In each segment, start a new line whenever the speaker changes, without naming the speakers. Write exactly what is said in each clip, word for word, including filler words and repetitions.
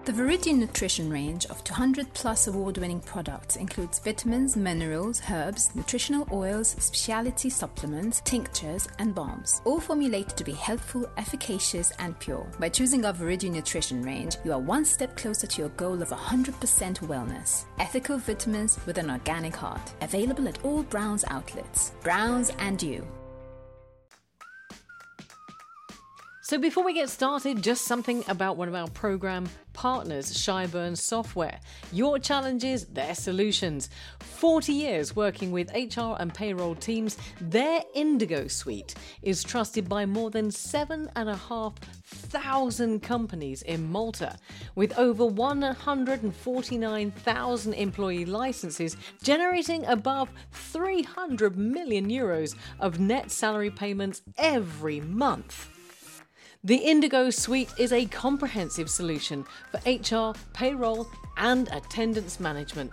The Viridian Nutrition range of two hundred plus award-winning products includes vitamins, minerals, herbs, nutritional oils, specialty supplements, tinctures, and balms, all formulated to be healthful, efficacious, and pure. By choosing our Viridian Nutrition range, you are one step closer to your goal of one hundred percent wellness. Ethical vitamins with an organic heart. Available at all Browns outlets. Browns and you.
So before we get started, just something about one of our program partners, Shyburn Software. Your challenges, their solutions. forty years working with H R and payroll teams, their Indigo Suite is trusted by more than seven and a half thousand companies in Malta, with over one hundred forty-nine thousand employee licenses, generating above three hundred million euros of net salary payments every month. The Indigo Suite is a comprehensive solution for H R, payroll, and attendance management.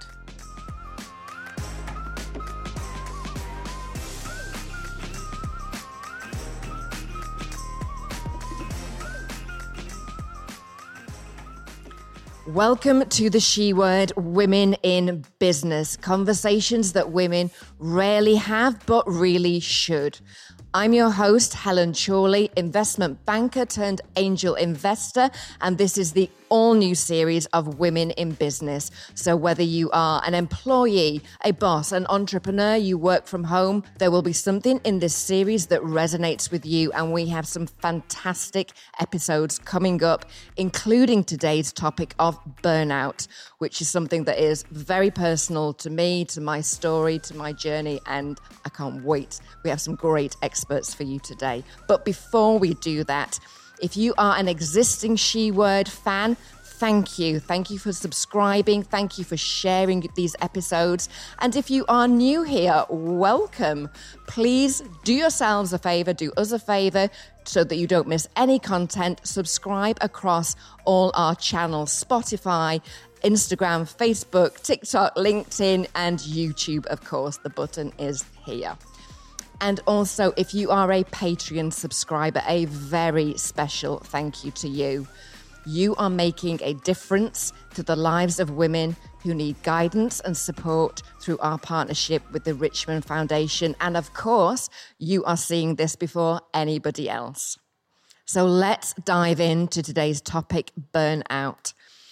Welcome to the She Word, Women in Business. Conversations that women rarely have, but really should. I'm your host, Helen Chorley, investment banker turned angel investor, and this is the all-new series of Women in Business. So whether you are an employee, a boss, an entrepreneur, you work from home, there will be something in this series that resonates with you, and we have some fantastic episodes coming up, including today's topic of burnout, which is something that is very personal to me, to my story, to my journey, and I can't wait. We have some great experts for you today. But before we do that, if you are an existing She Word fan, thank you. Thank you for subscribing. Thank you for sharing these episodes. And if you are new here, welcome. Please do yourselves a favor, do us a favor, so that you don't miss any content. Subscribe across all our channels, Spotify, Instagram, Facebook, TikTok, LinkedIn, and YouTube, of course. The button is here. And also, if you are a Patreon subscriber, a very special thank you to you. You are making a difference to the lives of women who need guidance and support through our partnership with the Richmond Foundation. And of course, you are seeing this before anybody else. So let's dive into today's topic, burnout.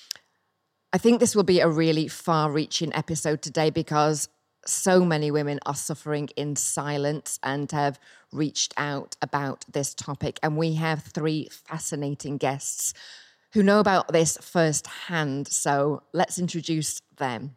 I think this will be a really far-reaching episode today because so many women are suffering in silence and have reached out about this topic. And we have three fascinating guests who know about this firsthand. So let's introduce them.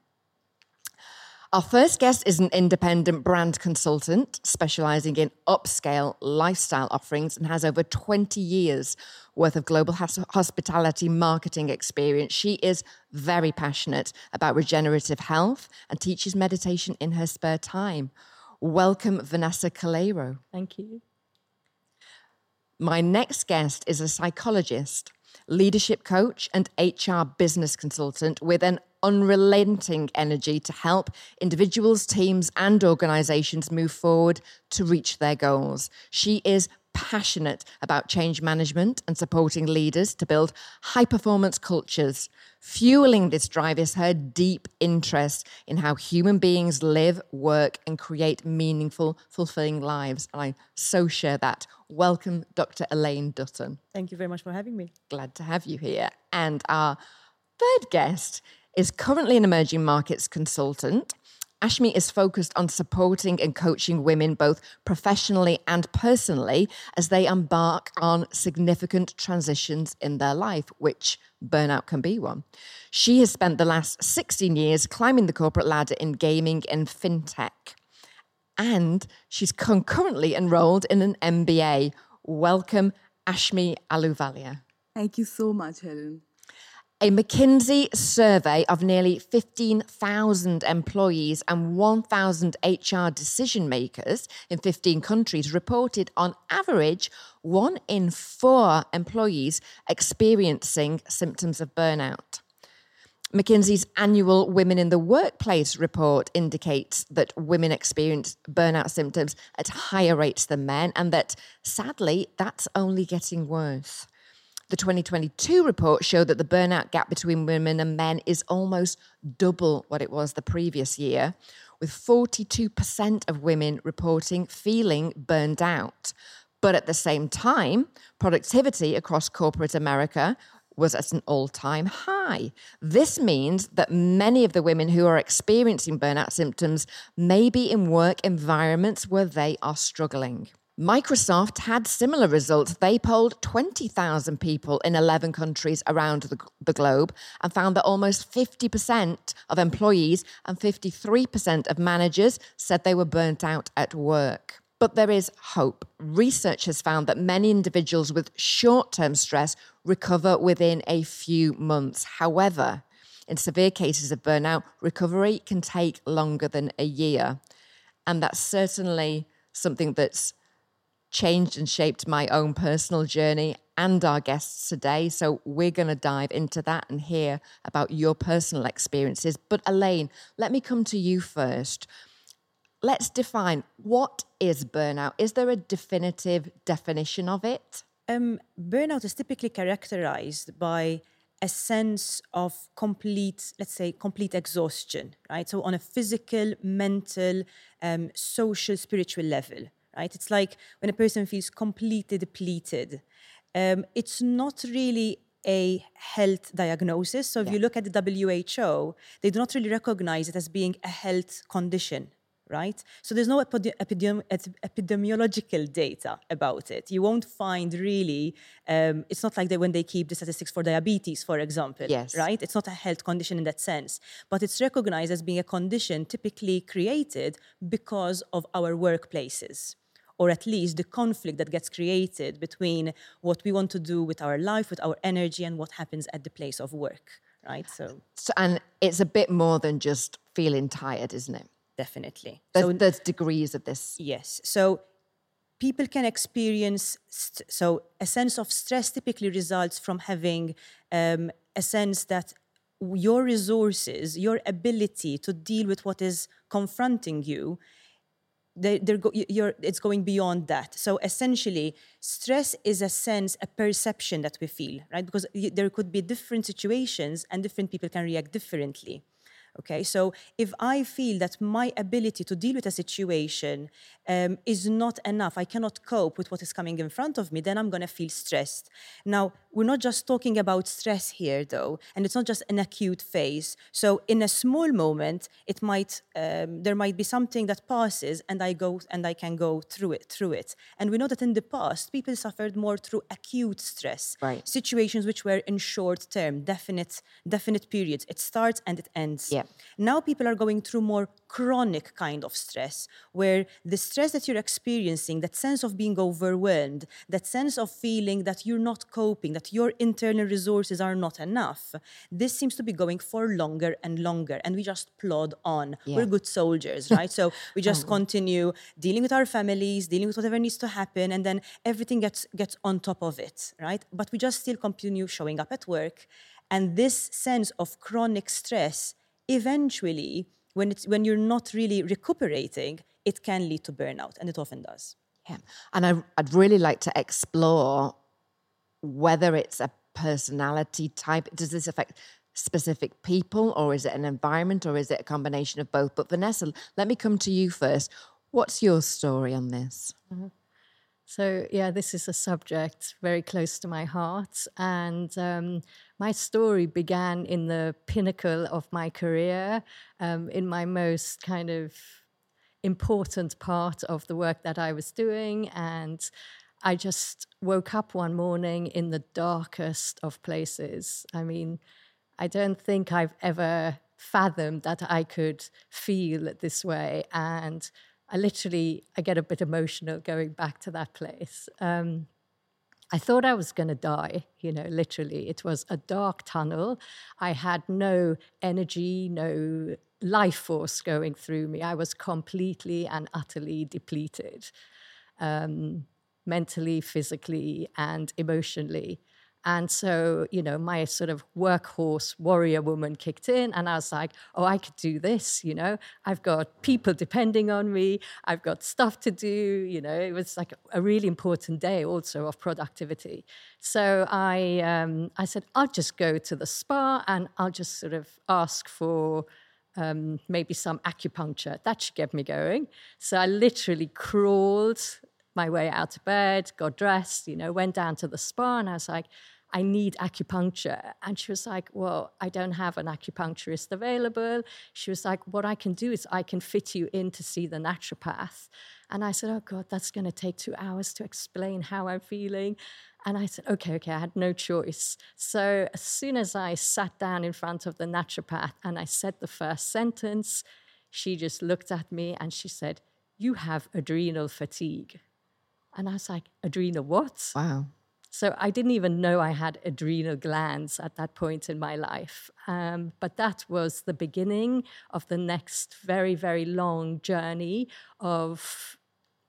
Our first guest is an independent brand consultant specializing in upscale lifestyle offerings and has over twenty years worth of global hospitality marketing experience. She is very passionate about regenerative health and teaches meditation in her spare time. Welcome, Vanessa Calero.
Thank you.
My next guest is a psychologist, leadership coach, and H R business consultant with an unrelenting energy to help individuals, teams, and organizations move forward to reach their goals. She is passionate about change management and supporting leaders to build high-performance cultures. Fueling this drive is her deep interest in how human beings live, work, and create meaningful, fulfilling lives. And I so share that. Welcome, Doctor Elaine Dutton.
Thank you very much for having me.
Glad to have you here. And our third guest is currently an emerging markets consultant. Ashmi is focused on supporting and coaching women both professionally and personally as they embark on significant transitions in their life, which burnout can be one. She has spent the last sixteen years climbing the corporate ladder in gaming and fintech. And she's concurrently enrolled in an M B A. Welcome, Ashmi Ahluwalia.
Thank you so much, Helen.
A McKinsey survey of nearly fifteen thousand employees and one thousand H R decision makers in fifteen countries reported on average one in four employees experiencing symptoms of burnout. McKinsey's annual Women in the Workplace report indicates that women experience burnout symptoms at higher rates than men and that, sadly, that's only getting worse. The twenty twenty-two report showed that the burnout gap between women and men is almost double what it was the previous year, with forty-two percent of women reporting feeling burned out. But at the same time, productivity across corporate America was at an all-time high. This means that many of the women who are experiencing burnout symptoms may be in work environments where they are struggling. Microsoft had similar results. They polled twenty thousand people in eleven countries around the, the globe and found that almost fifty percent of employees and fifty-three percent of managers said they were burnt out at work. But there is hope. Research has found that many individuals with short-term stress recover within a few months. However, in severe cases of burnout, recovery can take longer than a year. And that's certainly something that's changed and shaped my own personal journey and our guests today. So we're going to dive into that and hear about your personal experiences. But Elaine, let me come to you first. Let's define, what is burnout? Is there a definitive definition of it?
Um, burnout is typically characterized by a sense of complete, let's say, complete exhaustion, right? So on a physical, mental, um, social, spiritual level, right? It's like when a person feels completely depleted. Um, it's not really a health diagnosis. So if yeah. you look at the W H O, they do not really recognize it as being a health condition. Right? So there's no epidemi- epidemi- epidemiological data about it. You won't find really, um, it's not like they, when they keep the statistics for diabetes, for example,
yes.
right? It's not a health condition in that sense, but it's recognized as being a condition typically created because of our workplaces, or at least the conflict that gets created between what we want to do with our life, with our energy, and what happens at the place of work, right? So,
so and it's a bit more than just feeling tired, isn't it?
Definitely.
There's,
so,
there's degrees of this.
Yes. So people can experience, st- so a sense of stress typically results from having um, a sense that your resources, your ability to deal with what is confronting you, they, they're go- you're, it's going beyond that. So essentially, stress is a sense, a perception that we feel, right? Because there could be different situations and different people can react differently. Okay, so if I feel that my ability to deal with a situation um, is not enough, I cannot cope with what is coming in front of me, then I'm going to feel stressed. Now, we're not just talking about stress here, though, and it's not just an acute phase. So in a small moment, it might um, there might be something that passes, and I go and I can go through it, through it. And we know that in the past, people suffered more through acute stress,
right.
situations which were in short term, definite, definite periods. It starts and it ends.
Yeah.
Now people are going through more chronic kind of stress, where the stress that you're experiencing, that sense of being overwhelmed, that sense of feeling that you're not coping, that your internal resources are not enough, this seems to be going for longer and longer. And we just plod on.
Yeah.
We're good soldiers, right? So we just oh. continue dealing with our families, dealing with whatever needs to happen, and then everything gets, gets on top of it, right? But we just still continue showing up at work. And this sense of chronic stress, eventually, when it's when you're not really recuperating, it can lead to burnout, and it often does.
Yeah, and I, I'd really like to explore whether it's a personality type. Does this affect specific people, or is it an environment, or is it a combination of both? But Vanessa, let me come to you first. What's your story on this?
Mm-hmm. So, yeah, this is a subject very close to my heart. And um, my story began in the pinnacle of my career, um, in my most kind of important part of the work that I was doing. And I just woke up one morning in the darkest of places. I mean, I don't think I've ever fathomed that I could feel this way. And I literally, I get a bit emotional going back to that place. Um, I thought I was going to die, you know, literally. It was a dark tunnel. I had no energy, no life force going through me. I was completely and utterly depleted, um, mentally, physically, and emotionally. And so, you know, my sort of workhorse warrior woman kicked in, and I was like, oh, I could do this, you know. I've got people depending on me. I've got stuff to do, you know. It was like a really important day also of productivity. So I, um, I said, I'll just go to the spa and I'll just sort of ask for um, maybe some acupuncture. That should get me going. So I literally crawled my way out of bed, got dressed, you know, went down to the spa, and I was like, I need acupuncture. And she was like, well, I don't have an acupuncturist available. She was like, what I can do is I can fit you in to see the naturopath. And I said, oh God, that's going to take two hours to explain how I'm feeling. And I said, okay, okay, I had no choice. So as soon as I sat down in front of the naturopath and I said the first sentence, she just looked at me and she said, you have adrenal fatigue. And I was like, adrenal what?
Wow.
So I didn't even know I had adrenal glands at that point in my life. Um, but that was the beginning of the next very, very long journey of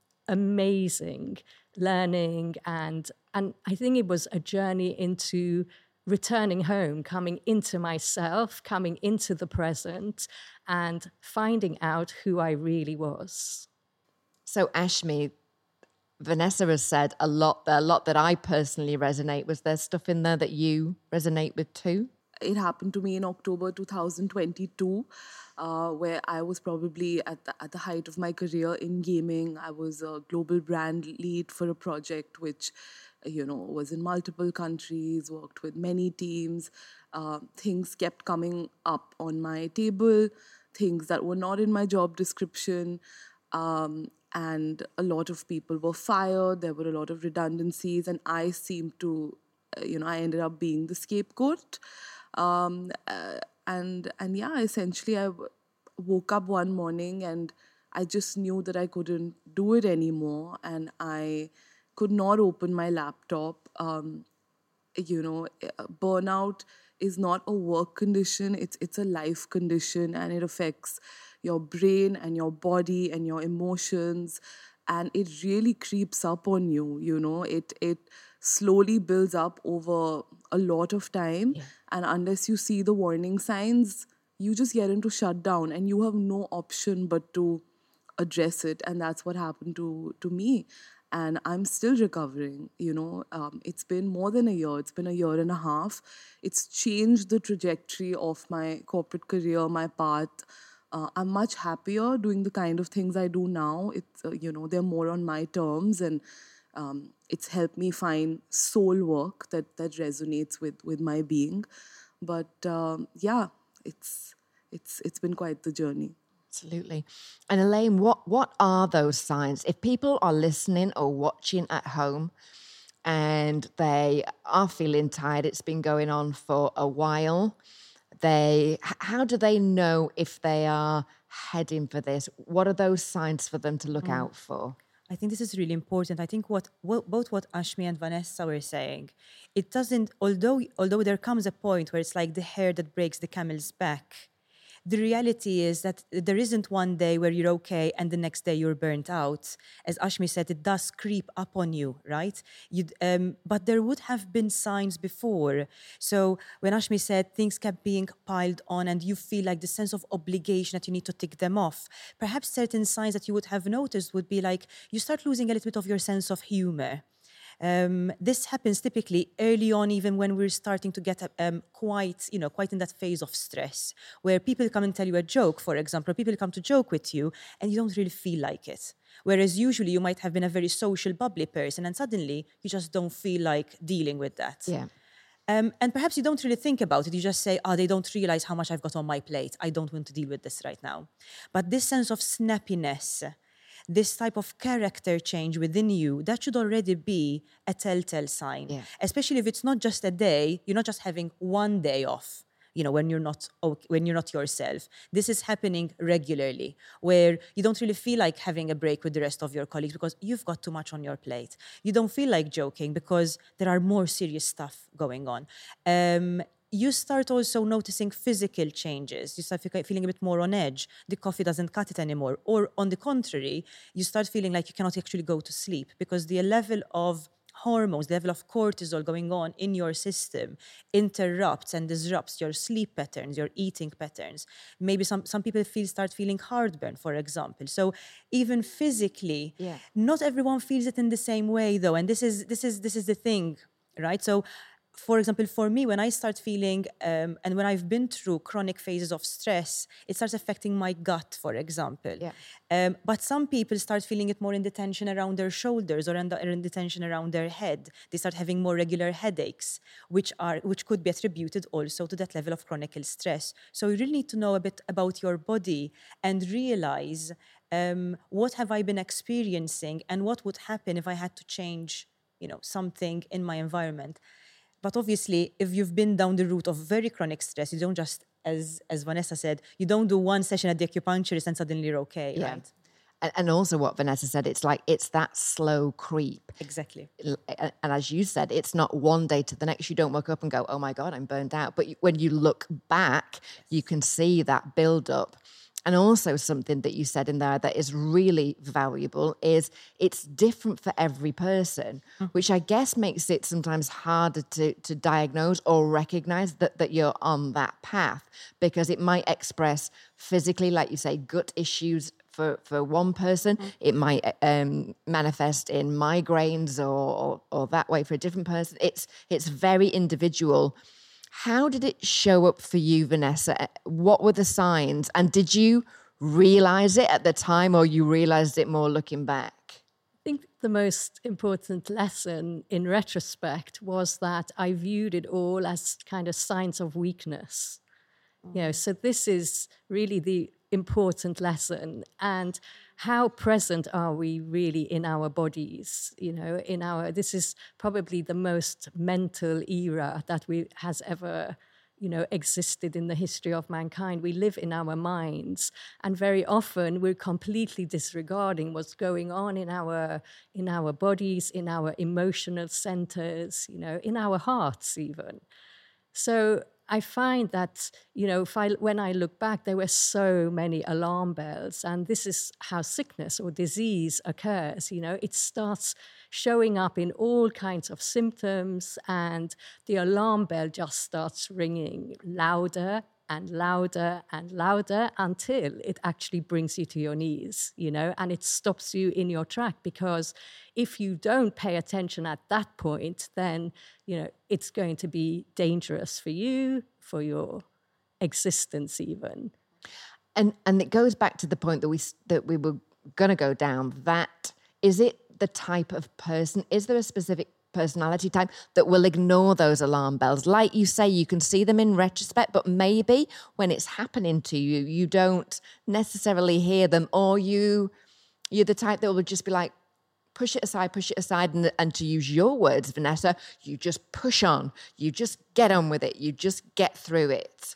amazing learning. And, and I think it was a journey into returning home, coming into myself, coming into the present, and finding out who I really was.
So, Ashmi, Vanessa has said a lot there, a lot that I personally resonate. Was there stuff in there that you resonate with too?
It happened to me in October two thousand twenty-two, uh, where I was probably at the, at the height of my career in gaming. I was a global brand lead for a project which, you know, was in multiple countries, worked with many teams. Uh, things kept coming up on my table, things that were not in my job description. Um, and a lot of people were fired. There were a lot of redundancies, and I seemed to, uh, you know, I ended up being the scapegoat. Um, uh, and and yeah, essentially, I w- woke up one morning and I just knew that I couldn't do it anymore, and I could not open my laptop. Um, you know, burnout is not a work condition; it's it's a life condition, and it affects your brain and your body and your emotions, and it really creeps up on you. You know, it it slowly builds up over a lot of time, yeah. And unless you see the warning signs, you just get into shutdown, and you have no option but to address it. And that's what happened to to me. And I'm still recovering, you know. Um, it's been more than a year. It's been a year and a half. It's changed the trajectory of my corporate career, my path. Uh, I'm much happier doing the kind of things I do now. It's, uh, you know, they're more on my terms, and um, it's helped me find soul work that, that resonates with, with my being. But um, yeah, it's it's it's been quite the journey.
Absolutely. And Elaine, what, what are those signs? If people are listening or watching at home and they are feeling tired, it's been going on for a while, they how do they know if they are heading for this? What are those signs for them to look mm. out for?
I think this is really important. I think what, what both what Ashmi and Vanessa were saying, it doesn't, although although there comes a point where it's like the hair that breaks the camel's back, the reality is that there isn't one day where you're okay and the next day you're burnt out. As Ashmi said, it does creep up on you, right? You'd, um, but there would have been signs before. So when Ashmi said things kept being piled on and you feel like the sense of obligation that you need to tick them off, perhaps certain signs that you would have noticed would be like you start losing a little bit of your sense of humor. Um, this happens typically early on, even when we're starting to get um, quite, you know, quite in that phase of stress, where people come and tell you a joke, for example, or people come to joke with you, and you don't really feel like it. Whereas usually you might have been a very social, bubbly person, and suddenly you just don't feel like dealing with that.
Yeah.
Um, and perhaps you don't really think about it. You just say, oh, they don't realize how much I've got on my plate. I don't want to deal with this right now. But this sense of snappiness, this type of character change within you, that should already be a telltale sign. Yeah. Especially if it's not just a day, you're not just having one day off, you know, when you're not when you're not yourself. This is happening regularly, where you don't really feel like having a break with the rest of your colleagues because you've got too much on your plate. You don't feel like joking because there are more serious stuff going on. Um, You start also noticing physical changes. You start feeling a bit more on edge. The coffee doesn't cut it anymore. Or on the contrary, you start feeling like you cannot actually go to sleep because the level of hormones, the level of cortisol going on in your system interrupts and disrupts your sleep patterns, your eating patterns. Maybe some, some people feel start feeling heartburn, for example. So even physically,
Yeah.
not everyone feels it in the same way, though. And this is this is this is the thing, right? So, for example, for me, when I start feeling, um, and when I've been through chronic phases of stress, it starts affecting my gut, for example.
Yeah.
Um, but some people start feeling it more in the tension around their shoulders or in the, or in the tension around their head. They start having more regular headaches, which are which could be attributed also to that level of chronic stress. So you really need to know a bit about your body and realize um, what have I been experiencing and what would happen if I had to change, you know, something in my environment. But obviously, if you've been down the route of very chronic stress, you don't just, as as Vanessa said, you don't do one session at the acupuncturist and suddenly you're okay,
Yeah.
right?
And, and also what Vanessa said, it's like, it's that slow creep.
Exactly.
And, and as you said, it's not one day to the next. You don't wake up and go, oh my God, I'm burned out. But you, when you look back, you can see that build up. And also something that you said in there that is really valuable is it's different for every person, mm. which I guess makes it sometimes harder to, to diagnose or recognize that, that you're on that path, because it might express physically, like you say, gut issues for, for one person. Mm. It might um, manifest in migraines or, or, or that way for a different person. It's it's very individual. How did it show up for you, Vanessa? What were the signs? And did you realize it at the time, or you realized it more looking back?
I think the most important lesson in retrospect was that I viewed it all as kind of signs of weakness. Mm. You know, so this is really the important lesson. And how present are we really in our bodies? You know, in our, this is probably the most mental era that we has ever, you know, existed in the history of mankind. We live in our minds, and very often we're completely disregarding what's going on in our in our bodies, in our emotional centers, you know, in our hearts even. So I find that, you know, if I, when I look back, there were so many alarm bells, and this is how sickness or disease occurs. You know, it starts showing up in all kinds of symptoms, and the alarm bell just starts ringing louder and louder and louder until it actually brings you to your knees, you know, and it stops you in your track. Because if you don't pay attention at that point, then, you know, it's going to be dangerous for you, for your existence even.
And and it goes back to the point that we that we were going to go down, that is it the type of person, is there a specific personality type that will ignore those alarm bells? Like you say, you can see them in retrospect, but maybe when it's happening to you, you don't necessarily hear them, or you, you're the type that will just be like, push it aside, push it aside. And, and to use your words, Vanessa, you just push on, you just get on with it, you just get through it.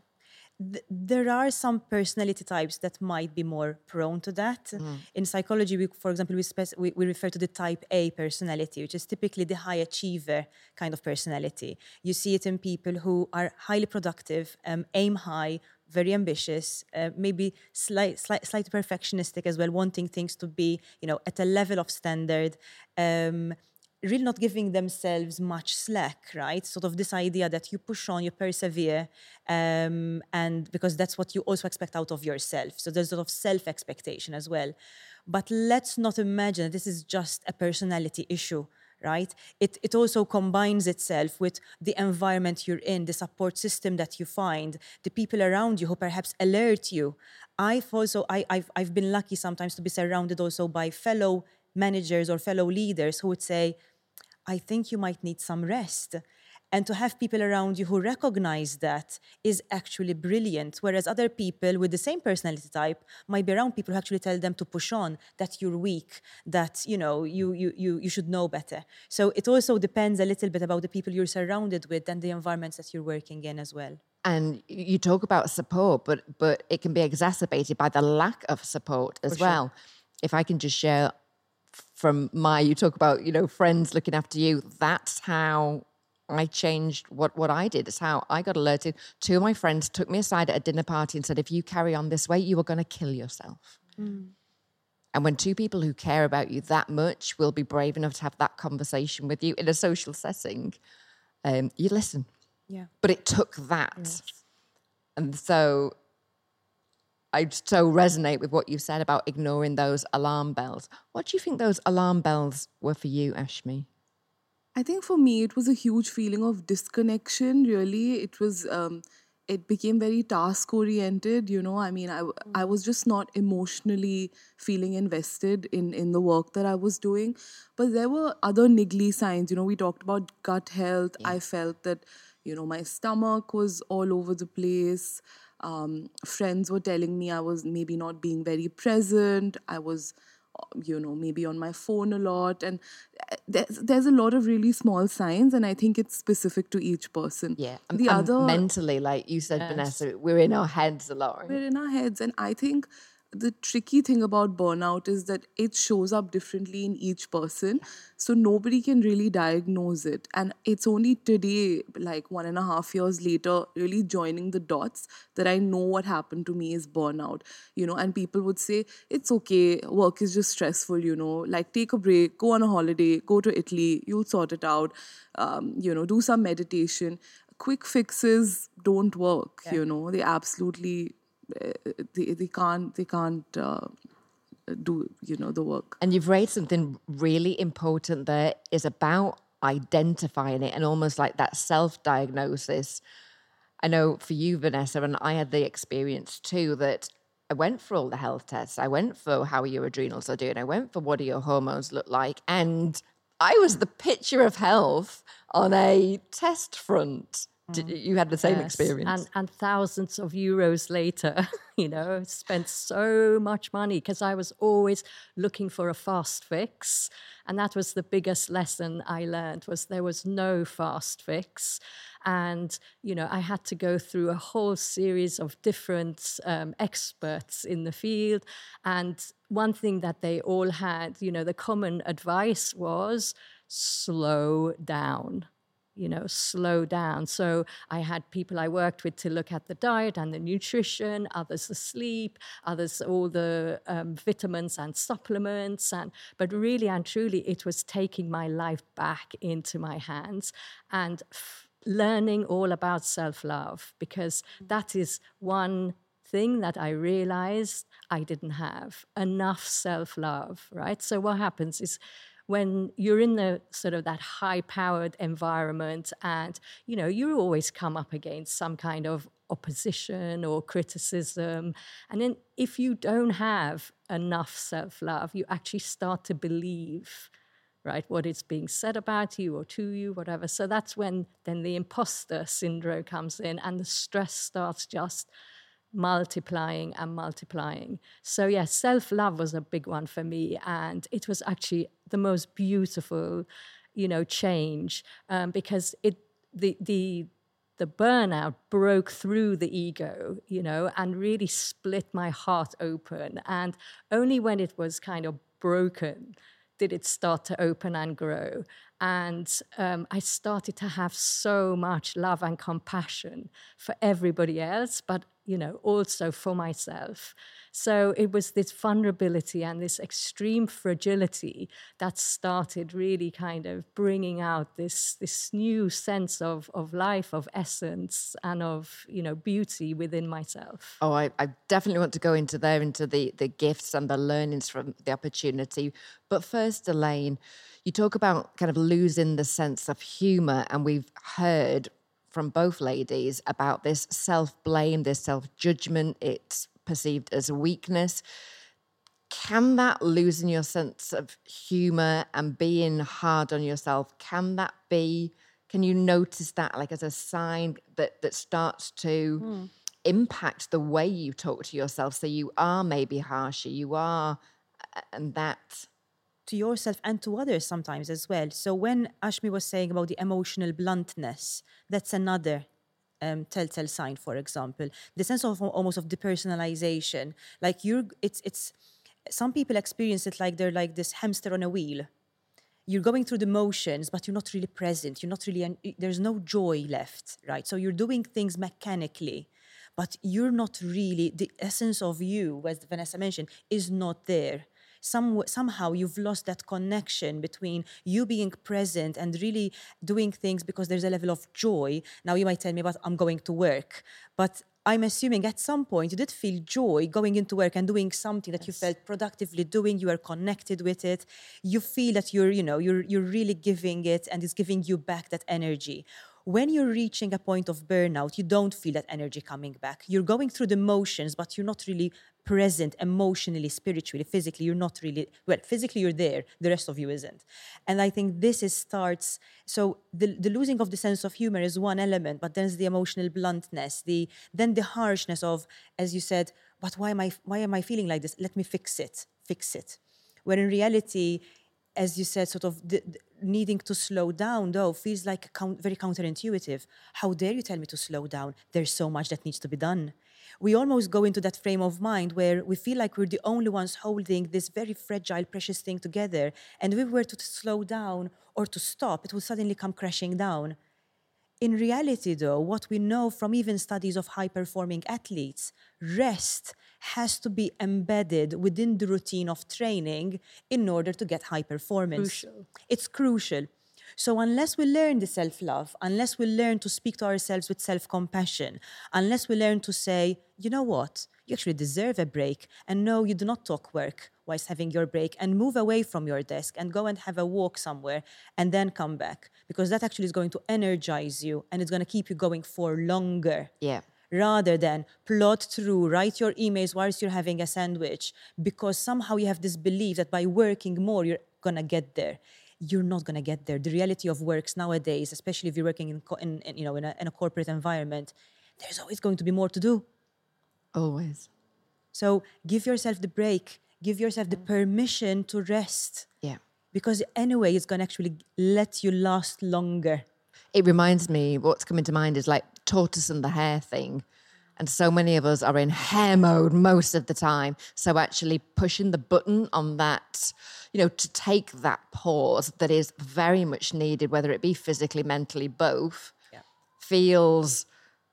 There are some personality types that might be more prone to that. Mm. In psychology, we, for example, we, spec- we, we refer to the type A personality, which is typically the high achiever kind of personality. You see it in people who are highly productive, um, aim high, very ambitious, uh, maybe slight, slight, slightly perfectionistic as well, wanting things to be, you know, at a level of standard. Um, really not giving themselves much slack, right? Sort of this idea that you push on, you persevere, um, and because that's what you also expect out of yourself. So there's sort of self-expectation as well. But let's not imagine this is just a personality issue, right? It it also combines itself with the environment you're in, the support system that you find, the people around you who perhaps alert you. I've also, I, I've, I've been lucky sometimes to be surrounded also by fellow managers or fellow leaders who would say, I think you might need some rest. And to have people around you who recognize that is actually brilliant. Whereas other people with the same personality type might be around people who actually tell them to push on, that you're weak, that, you know, you, you, you, you should know better. So it also depends a little bit about the people you're surrounded with and the environments that you're working in as well. And
you talk about support, but but it can be exacerbated by the lack of support as For well. Sure. If I can just share from my, you talk about, you know, friends looking after you. That's how I changed what, what I did. It's how I got alerted. Two of my friends took me aside at a dinner party and said, if you carry on this way, you are going to kill yourself. Mm. And when two people who care about you that much will be brave enough to have that conversation with you in a social setting, um, you listen.
Yeah.
But it took that. Yes. And so I so resonate with what you said about ignoring those alarm bells. What do you think those alarm bells were for you, Ashmi?
I think for me, it was a huge feeling of disconnection, really. It was, um, it became very task oriented, you know. I mean, I, I was just not emotionally feeling invested in, in the work that I was doing. But there were other niggly signs, you know, we talked about gut health. Yeah. I felt that, you know, my stomach was all over the place. Um, friends were telling me I was maybe not being very present. I was, you know, maybe on my phone a lot. And there's, there's a lot of really small signs, and I think it's specific to each person.
Yeah.
The
and
other
mentally, like you said, yes. Vanessa, we're in our heads a lot. Right?
We're in our heads. And I think the tricky thing about burnout is that it shows up differently in each person. So nobody can really diagnose it. And it's only today, like one and a half years later, really joining the dots that I know what happened to me is burnout. You know, and people would say, it's okay, work is just stressful, you know, like take a break, go on a holiday, go to Italy, you'll sort it out, um, you know, do some meditation. Quick fixes don't work, yeah. you know, they absolutely... They, they can't they can't uh, do you know the work.
And you've raised something really important there, is about identifying it and almost like that self-diagnosis. I know for you, Vanessa, and I had the experience too, that I went for all the health tests. I went for how your adrenals are doing. I went for what do your hormones look like. And I was the picture of health on a test front. Did you had the same yes. experience?
And, and thousands of euros later, you know, spent so much money because I was always looking for a fast fix. And that was the biggest lesson I learned, was there was no fast fix. And, you know, I had to go through a whole series of different um, experts in the field. And one thing that they all had, you know, the common advice was slow down. You know, slow down. So I had people I worked with to look at the diet and the nutrition, others the sleep, others all the um, vitamins and supplements. And but really and truly, it was taking my life back into my hands and f- learning all about self-love, because that is one thing that I realized I didn't have enough self-love, right? So what happens is, when you're in the sort of that high-powered environment and, you know, you always come up against some kind of opposition or criticism. And then if you don't have enough self-love, you actually start to believe, right, what is being said about you or to you, whatever. So that's when then the imposter syndrome comes in and the stress starts just multiplying and multiplying. So yes, self-love was a big one for me, and it was actually the most beautiful, you know, change um, because it the the the burnout broke through the ego, you know, and really split my heart open. And only when it was kind of broken did it start to open and grow. And um, I started to have so much love and compassion for everybody else, but, you know, also for myself. So it was this vulnerability and this extreme fragility that started really kind of bringing out this, this new sense of, of life, of essence, and of, you know, beauty within myself.
Oh, I, I definitely want to go into there, into the, the gifts and the learnings from the opportunity. But first, Elaine, you talk about kind of losing the sense of humour, and we've heard from both ladies about this self-blame, this self-judgment. It's perceived as a weakness. Can that losing your sense of humour and being hard on yourself, can that be, can you notice that like as a sign that, that starts to mm. impact the way you talk to yourself? So you are maybe harsher, you are, and that...
to yourself and to others sometimes as well. So when Ashmi was saying about the emotional bluntness, that's another um, telltale sign, for example. The sense of almost of depersonalization. Like you're, it's, it's, some people experience it like they're like this hamster on a wheel. You're going through the motions, but you're not really present. You're not really, there's no joy left, right? So you're doing things mechanically, but you're not really, the essence of you, as Vanessa mentioned, is not there. some, somehow you've lost that connection between you being present and really doing things because there's a level of joy. Now you might tell me about I'm going to work, but I'm assuming at some point you did feel joy going into work and doing something that yes. you felt productively doing. You are connected with it. You feel that you're, you know, you're you're really giving it, and it's giving you back that energy. When you're reaching a point of burnout, you don't feel that energy coming back. You're going through the motions, but you're not really present emotionally, spiritually, physically. You're not really, well, physically you're there, the rest of you isn't. And I think this is starts, so the, the losing of the sense of humor is one element, but then there's the emotional bluntness, the then the harshness of, as you said, but why am I, why am I feeling like this? Let me fix it, fix it. Where in reality, as you said, sort of the, the needing to slow down, though, feels like a count, very counterintuitive. How dare you tell me to slow down? There's so much that needs to be done. We almost go into that frame of mind where we feel like we're the only ones holding this very fragile, precious thing together. And if we were to slow down or to stop, it would suddenly come crashing down. In reality, though, what we know from even studies of high-performing athletes, rest has to be embedded within the routine of training in order to get high performance.
Crucial.
It's crucial. So unless we learn the self-love, unless we learn to speak to ourselves with self-compassion, unless we learn to say, you know what, you actually deserve a break, and no, you do not talk work whilst having your break, and move away from your desk and go and have a walk somewhere and then come back, because that actually is going to energize you and it's going to keep you going for longer.
Yeah.
Rather than plod through, write your emails whilst you're having a sandwich, because somehow you have this belief that by working more, you're going to get there. You're not going to get there. The reality of works nowadays, especially if you're working in, in, in you know, in a, in a corporate environment, there's always going to be more to do.
Always.
So give yourself the break. Give yourself the permission to rest.
Yeah.
Because anyway, it's going to actually let you last longer.
It reminds me, what's coming to mind is like tortoise and the hare thing. And so many of us are in hare mode most of the time. So actually pushing the button on that, you know, to take that pause that is very much needed, whether it be physically, mentally, both, yeah. feels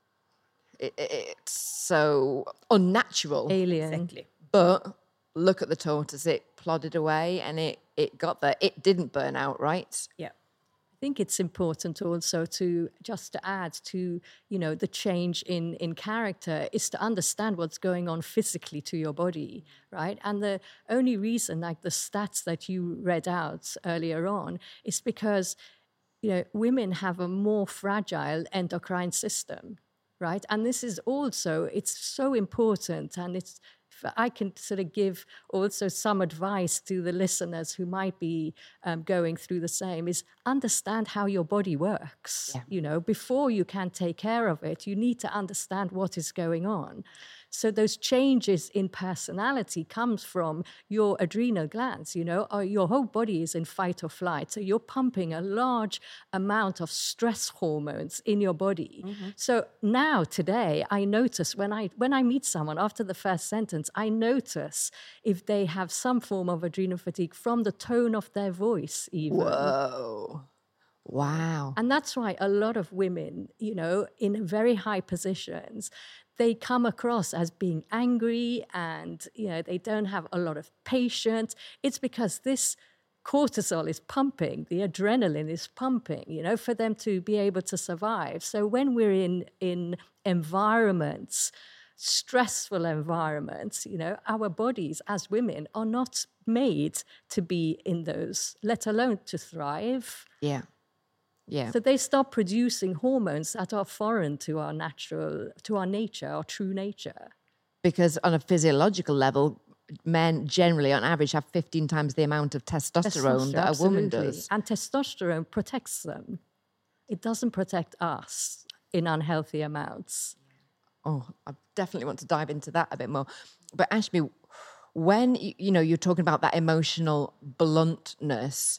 it, it's so unnatural.
Alien.
Exactly.
But look at the tortoise. It plodded away and it, it got there. It didn't burn out, right?
Yeah.
I think it's important also to just to add to, you know, the change in, in character is to understand what's going on physically to your body, right? And the only reason, like the stats that you read out earlier on, is because, you know, women have a more fragile endocrine system, right? And this is also, it's so important, and it's, I can sort of give also some advice to the listeners who might be um, going through the same, is understand how your body works. Yeah. You know, before you can take care of it, you need to understand what is going on. So those changes in personality comes from your adrenal glands, you know, or your whole body is in fight or flight. So you're pumping a large amount of stress hormones in your body. Mm-hmm. So now today I notice when I when I meet someone after the first sentence, I notice if they have some form of adrenal fatigue from the tone of their voice even.
Whoa. Wow.
And that's why a lot of women, you know, in very high positions, they come across as being angry and, you know, they don't have a lot of patience. It's because this cortisol is pumping, the adrenaline is pumping, you know, for them to be able to survive. So when we're in, in environments, stressful environments, you know, our bodies as women are not made to be in those, let alone to thrive.
Yeah. Yeah.
So they start producing hormones that are foreign to our natural, to our nature, our true nature.
Because on a physiological level, men generally, on average, have fifteen times the amount of testosterone, testosterone that a woman does.
And testosterone protects them. It doesn't protect us in unhealthy amounts.
Oh, I definitely want to dive into that a bit more. But Ashmi, when, you know, you're talking about that emotional bluntness,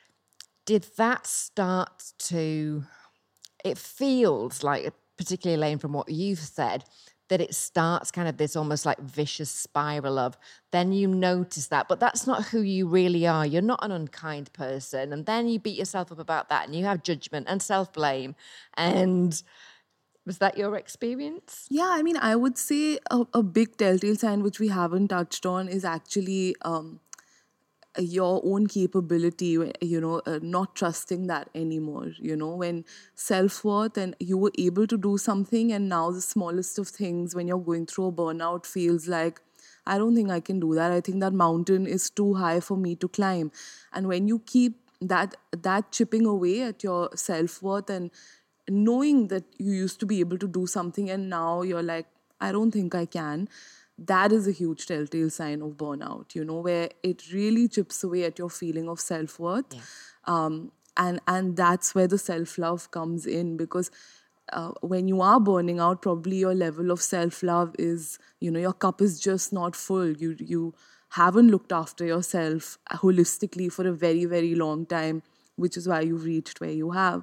did that start to, it feels like, particularly Elaine, from what you've said, that it starts kind of this almost like vicious spiral of, then you notice that, but that's not who you really are. You're not an unkind person. And then you beat yourself up about that and you have judgment and self-blame. And was that your experience?
Yeah, I mean, I would say a, a big telltale sign which we haven't touched on is actually um, your own capability, you know, uh, not trusting that anymore, you know, when self-worth and you were able to do something, and now the smallest of things, when you're going through a burnout, feels like, I don't think I can do that. I think that mountain is too high for me to climb. And when you keep that that chipping away at your self-worth and knowing that you used to be able to do something and now you're like, I don't think I can, that is a huge telltale sign of burnout, you know, where it really chips away at your feeling of self-worth.
Yeah.
Um, and, and that's where the self-love comes in, because uh, when you are burning out, probably your level of self-love is, you know, your cup is just not full. You, you haven't looked after yourself holistically for a very, very long time, which is why you've reached where you have.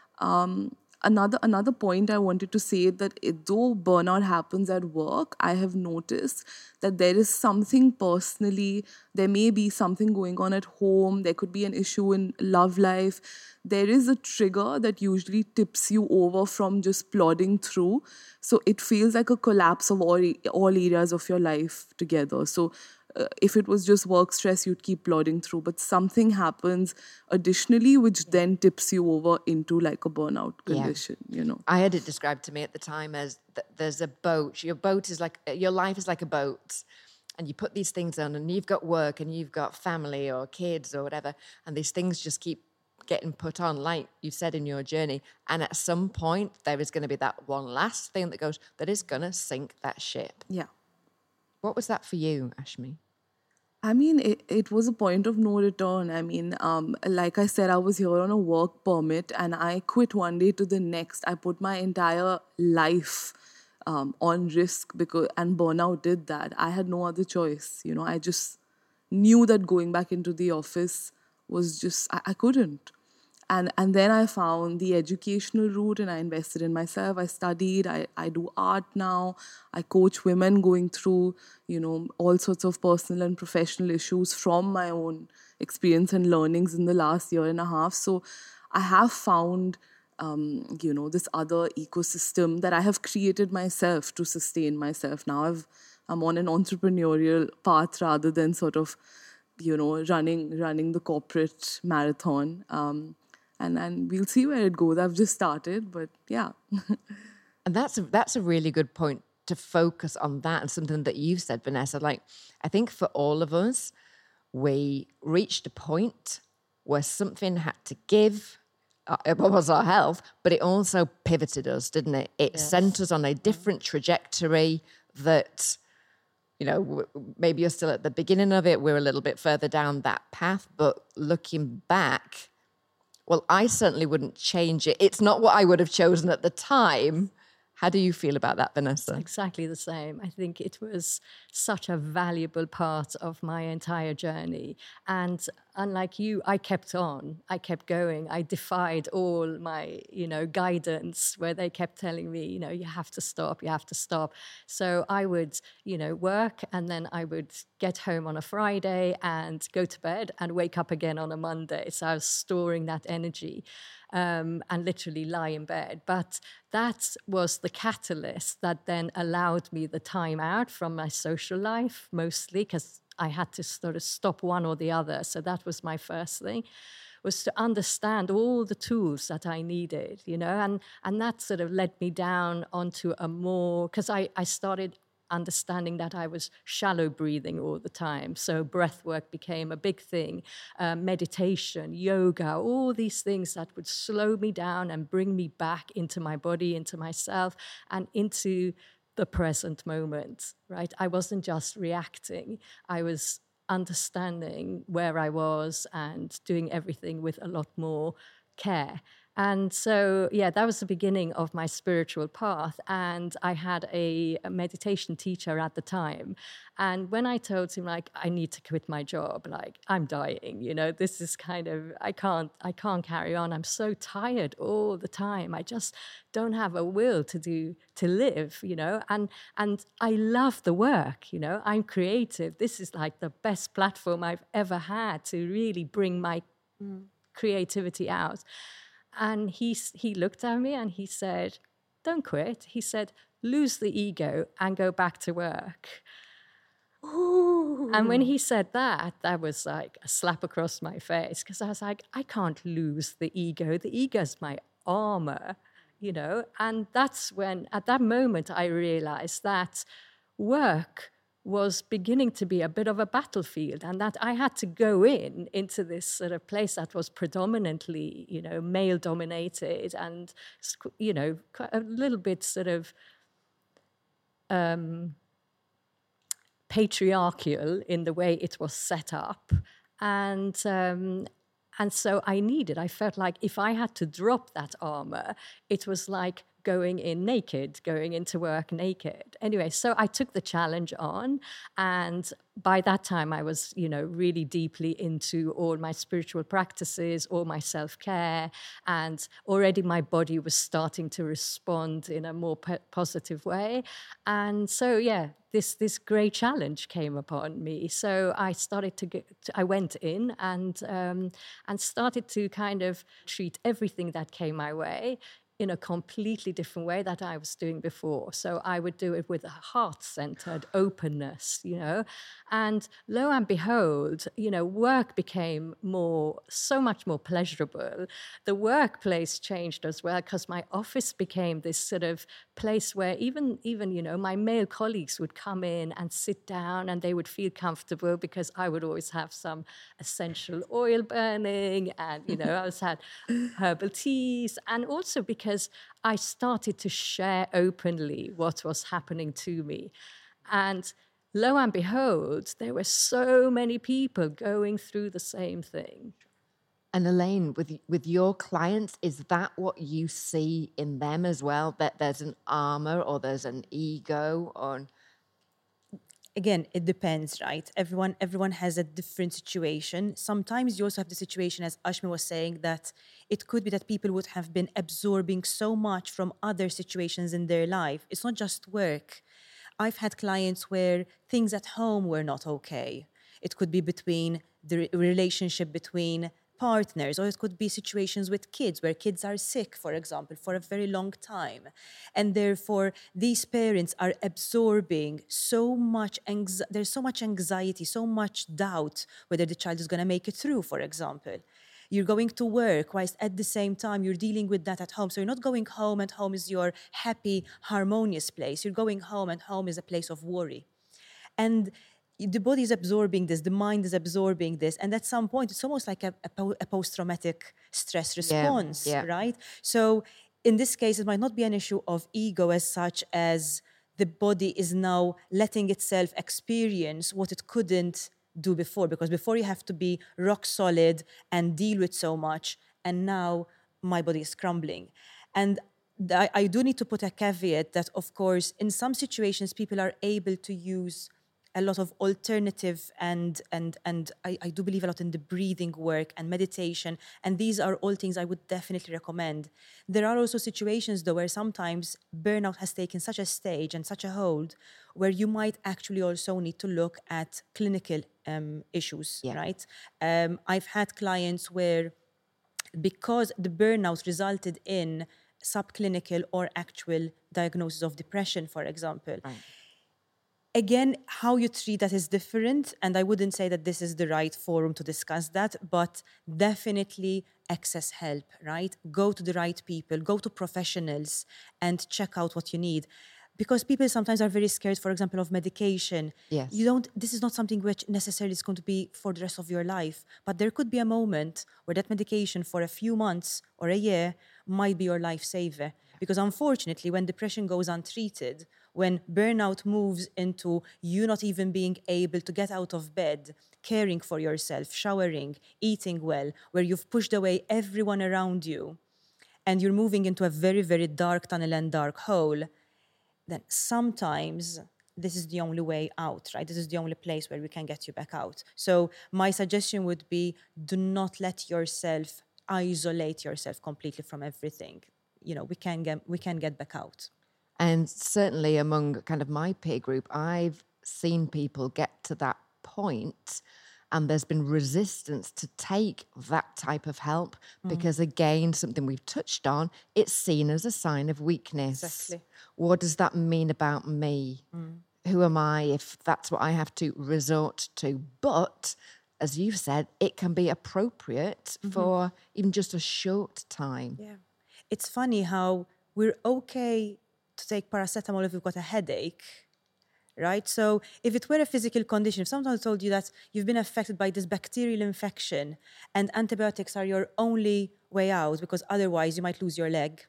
Um, Another another point I wanted to say that it, though burnout happens at work, I have noticed that there is something personally, there may be something going on at home, there could be an issue in love life. There is a trigger that usually tips you over from just plodding through. So it feels like a collapse of all, all areas of your life together. So Uh, if it was just work stress, you'd keep plodding through. But something happens additionally, which then tips you over into like a burnout condition, yeah. you know.
I had it described to me at the time as th- there's a boat. Your boat is like, your life is like a boat. And you put these things on and you've got work and you've got family or kids or whatever. And these things just keep getting put on, like you said in your journey. And at some point, there is going to be that one last thing that goes, that is going to sink that ship.
Yeah.
What was that for you, Ashmi?
I mean, it, it was a point of no return. I mean, um, like I said, I was here on a work permit and I quit one day to the next. I put my entire life um, on risk because, and burnout did that. I had no other choice. You know, I just knew that going back into the office was just, I, I couldn't. And and then I found the educational route and I invested in myself. I studied, I, I do art now. I coach women going through, you know, all sorts of personal and professional issues from my own experience and learnings in the last year and a half. So I have found, um, you know, this other ecosystem that I have created myself to sustain myself. Now I've, I'm on an entrepreneurial path rather than sort of, you know, running running the corporate marathon. Um, And and we'll see where it goes. I've just started, but yeah.
And that's a, that's a really good point to focus on that, and something that you've said, Vanessa. Like, I think for all of us, we reached a point where something had to give. Uh, it was our health, but it also pivoted us, didn't it? It yes. sent us on a different trajectory that, you know, maybe you're still at the beginning of it. We're a little bit further down that path, but looking back, well, I certainly wouldn't change it. It's not what I would have chosen at the time. How do you feel about that, Vanessa?
It's exactly the same. I think it was such a valuable part of my entire journey. And unlike you, I kept on. I kept going. I defied all my, you know, guidance where they kept telling me, you know, you have to stop, you have to stop. So I would, you know, work and then I would get home on a Friday and go to bed and wake up again on a Monday. So I was storing that energy. Um, and literally lie in bed. But that was the catalyst that then allowed me the time out from my social life, mostly, because I had to sort of stop one or the other. So that was my first thing, was to understand all the tools that I needed, you know, and, and that sort of led me down onto a more, because I, I started understanding that I was shallow breathing all the time. So breath work became a big thing, uh, meditation, yoga, all these things that would slow me down and bring me back into my body, into myself, and into the present moment, right? I wasn't just reacting. I was understanding where I was and doing everything with a lot more care. And so, yeah, that was the beginning of my spiritual path. And I had a, a meditation teacher at the time. And when I told him, like, I need to quit my job, like, I'm dying, you know, this is kind of, I can't, I can't carry on. I'm so tired all the time. I just don't have a will to do, to live, you know, and, and I love the work, you know, I'm creative. This is like the best platform I've ever had to really bring my mm. creativity out. And he, he looked at me and he said, don't quit. He said, lose the ego and go back to work.
Ooh.
And when he said that, that was like a slap across my face, because I was like, I can't lose the ego. The ego is my armor, you know? And that's when, at that moment, I realized that work was beginning to be a bit of a battlefield, and that I had to go in into this sort of place that was predominantly, you know, male dominated and, you know, a little bit sort of um, patriarchal in the way it was set up. And um, and so I needed, I felt like if I had to drop that armor, it was like going in naked, going into work naked. Anyway, so I took the challenge on, and by that time I was, you know, really deeply into all my spiritual practices, all my self-care, and already my body was starting to respond in a more po- positive way. And so, yeah, this this great challenge came upon me. So I started to get, I went in and um, and started to kind of treat everything that came my way in a completely different way that I was doing before. So I would do it with a heart-centered openness, you know. And lo and behold, you know, work became more, so much more pleasurable. The workplace changed as well, because my office became this sort of place where even, even, you know, my male colleagues would come in and sit down, and they would feel comfortable because I would always have some essential oil burning, and, you know, I always had herbal teas, and also because because I started to share openly what was happening to me. And lo and behold, there were so many people going through the same thing.
And Elaine, with with your clients, is that what you see in them as well? That there's an armor or there's an ego or...
Again, it depends, right? Everyone everyone has a different situation. Sometimes you also have the situation, as Ashmi was saying, that it could be that people would have been absorbing so much from other situations in their life. It's not just work. I've had clients where things at home were not okay. It could be between the relationship between partners, or it could be situations with kids where kids are sick, for example, for a very long time. And therefore, these parents are absorbing so much, anxi- there's so much anxiety, so much doubt whether the child is going to make it through, for example. You're going to work, whilst at the same time you're dealing with that at home. So you're not going home, and home is your happy, harmonious place. You're going home, and home is a place of worry. And the body is absorbing this, the mind is absorbing this, and at some point it's almost like a, a, a post-traumatic stress response,
yeah, yeah.
right? So in this case, it might not be an issue of ego as such as the body is now letting itself experience what it couldn't do before, because before you have to be rock solid and deal with so much, and now my body is crumbling. And I, I do need to put a caveat that, of course, in some situations, people are able to use a lot of alternative and and and I, I do believe a lot in the breathing work and meditation, and these are all things I would definitely recommend. There are also situations though where sometimes burnout has taken such a stage and such a hold where you might actually also need to look at clinical um, issues,
yeah.
right? Um, I've had clients where, because the burnout resulted in subclinical or actual diagnosis of depression, for example.
Right.
Again, how you treat that is different, and I wouldn't say that this is the right forum to discuss that, but definitely access help, right? Go to the right people, go to professionals and check out what you need. Because people sometimes are very scared, for example, of medication.
Yes.
You don't, this is not something which necessarily is going to be for the rest of your life, but there could be a moment where that medication for a few months or a year might be your lifesaver. Because unfortunately, when depression goes untreated, when burnout moves into you not even being able to get out of bed, caring for yourself, showering, eating well, where you've pushed away everyone around you, and you're moving into a very, very dark tunnel and dark hole, then sometimes this is the only way out, right? This is the only place where we can get you back out. So my suggestion would be, do not let yourself isolate yourself completely from everything. You know, we can get, we can get back out.
And certainly among kind of my peer group, I've seen people get to that point and there's been resistance to take that type of help mm. because, again, something we've touched on, it's seen as a sign of weakness.
Exactly.
What does that mean about me? Mm. who am I if that's what I have to resort to? But as you've said, it can be appropriate mm-hmm. for even just a short time.
Yeah. It's funny how we're okay to take paracetamol if we've got a headache, right? So if it were a physical condition, if someone told you that you've been affected by this bacterial infection and antibiotics are your only way out because otherwise you might lose your leg,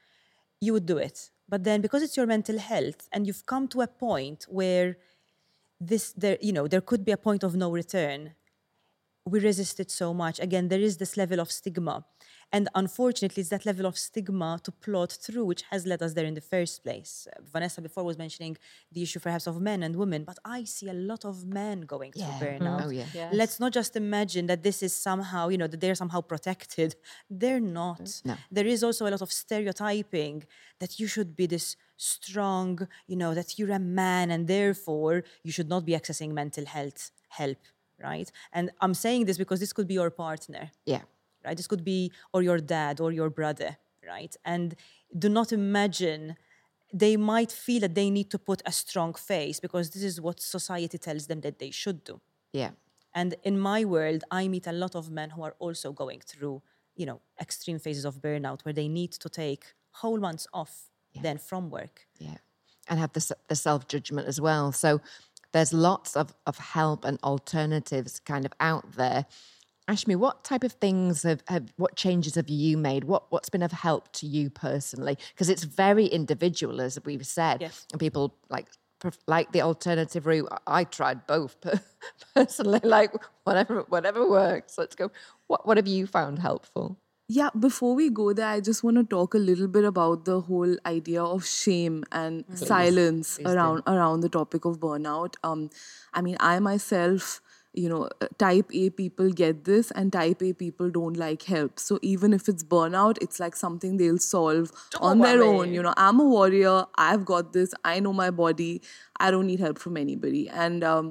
you would do it. But then because it's your mental health and you've come to a point where this, there, you know, there could be a point of no return, we resist it so much. Again, there is this level of stigma. And unfortunately, it's that level of stigma to plod through which has led us there in the first place. Uh, Vanessa before was mentioning the issue perhaps of men and women, but I see a lot of men going through
yeah.
burnout.
Oh, yeah.
Yes.
Let's not just imagine that this is somehow, you know, that they're somehow protected. They're not.
No.
There is also a lot of stereotyping that you should be this strong, you know, that you're a man and therefore you should not be accessing mental health help, right? And I'm saying this because this could be your partner.
Yeah.
Right? This could be, or your dad, or your brother, right? And do not imagine, they might feel that they need to put a strong face because this is what society tells them that they should do.
Yeah.
And in my world, I meet a lot of men who are also going through, you know, extreme phases of burnout where they need to take whole months off yeah. then from work.
Yeah. And have the, the self-judgment as well. So there's lots of, of help and alternatives kind of out there. Ashmi, what type of things have, have what changes have you made? What, what's been of help to you personally? Because it's very individual, as we've said.
Yes.
And people like like the alternative route. I tried both personally, like whatever whatever works. Let's go. What, what have you found helpful?
Yeah, before we go there, I just want to talk a little bit about the whole idea of shame and Please. silence Please around do. around the topic of burnout. Um, I mean, I myself... you know, type A people get this and type A people don't like help. So even if it's burnout, it's like something they'll solve don't on their worry. own. You know, I'm a warrior. I've got this. I know my body. I don't need help from anybody. And um,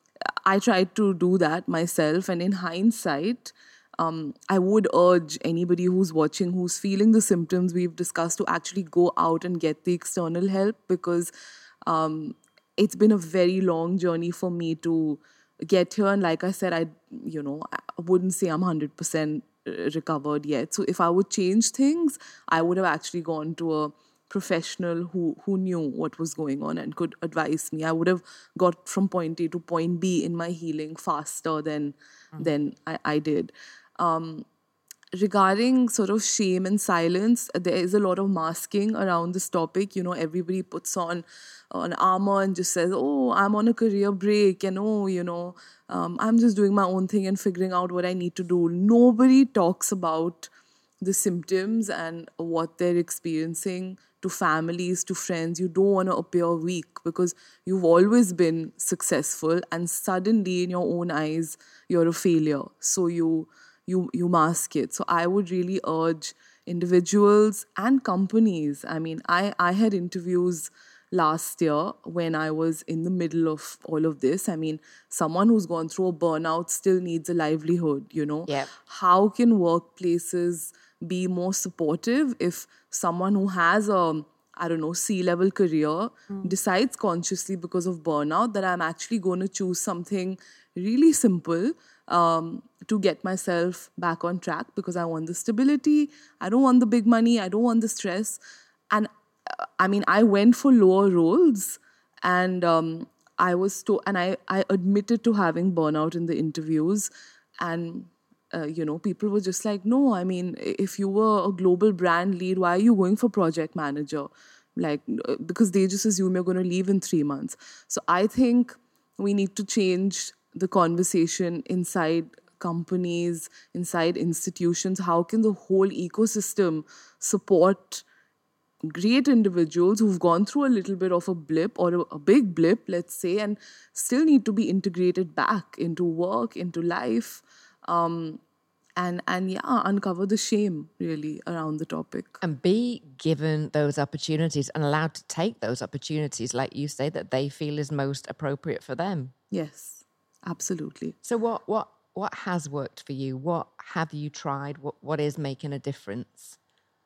I tried to do that myself. And in hindsight, um, I would urge anybody who's watching, who's feeling the symptoms we've discussed, to actually go out and get the external help because um, it's been a very long journey for me to get here. And like I said, I, you know, I wouldn't say I'm one hundred percent recovered yet. So if I would change things, I would have actually gone to a professional who, who knew what was going on and could advise me. I would have got from point A to point B in my healing faster than, mm-hmm. than I, I did. Um, regarding sort of shame and silence, there is a lot of masking around this topic. You know, everybody puts on an armor and just says, oh, I'm on a career break and oh, you know, um, I'm just doing my own thing and figuring out what I need to do. Nobody talks about the symptoms and what they're experiencing to families, to friends. You don't want to appear weak because you've always been successful and suddenly in your own eyes, you're a failure. So you you you mask it. So I would really urge individuals and companies. I mean, I, I had interviews last year when I was in the middle of all of this. I mean, someone who's gone through a burnout still needs a livelihood, you know.
Yep.
How can workplaces be more supportive if someone who has a, I don't know, C-level career mm. decides consciously because of burnout that I'm actually going to choose something really simple um, to get myself back on track because I want the stability, I don't want the big money, I don't want the stress. And I mean, I went for lower roles and um, I was to- and I, I admitted to having burnout in the interviews. And, uh, you know, people were just like, no, I mean, if you were a global brand lead, why are you going for project manager? Like, because they just assume you're going to leave in three months. So I think we need to change the conversation inside companies, inside institutions. How can the whole ecosystem support great individuals who've gone through a little bit of a blip or a, a big blip, let's say, and still need to be integrated back into work, into life, um, and, and yeah, uncover the shame really around the topic.
And be given those opportunities and allowed to take those opportunities, like you say, that they feel is most appropriate for them.
Yes, absolutely.
So what what what has worked for you? What have you tried? What what is making a difference?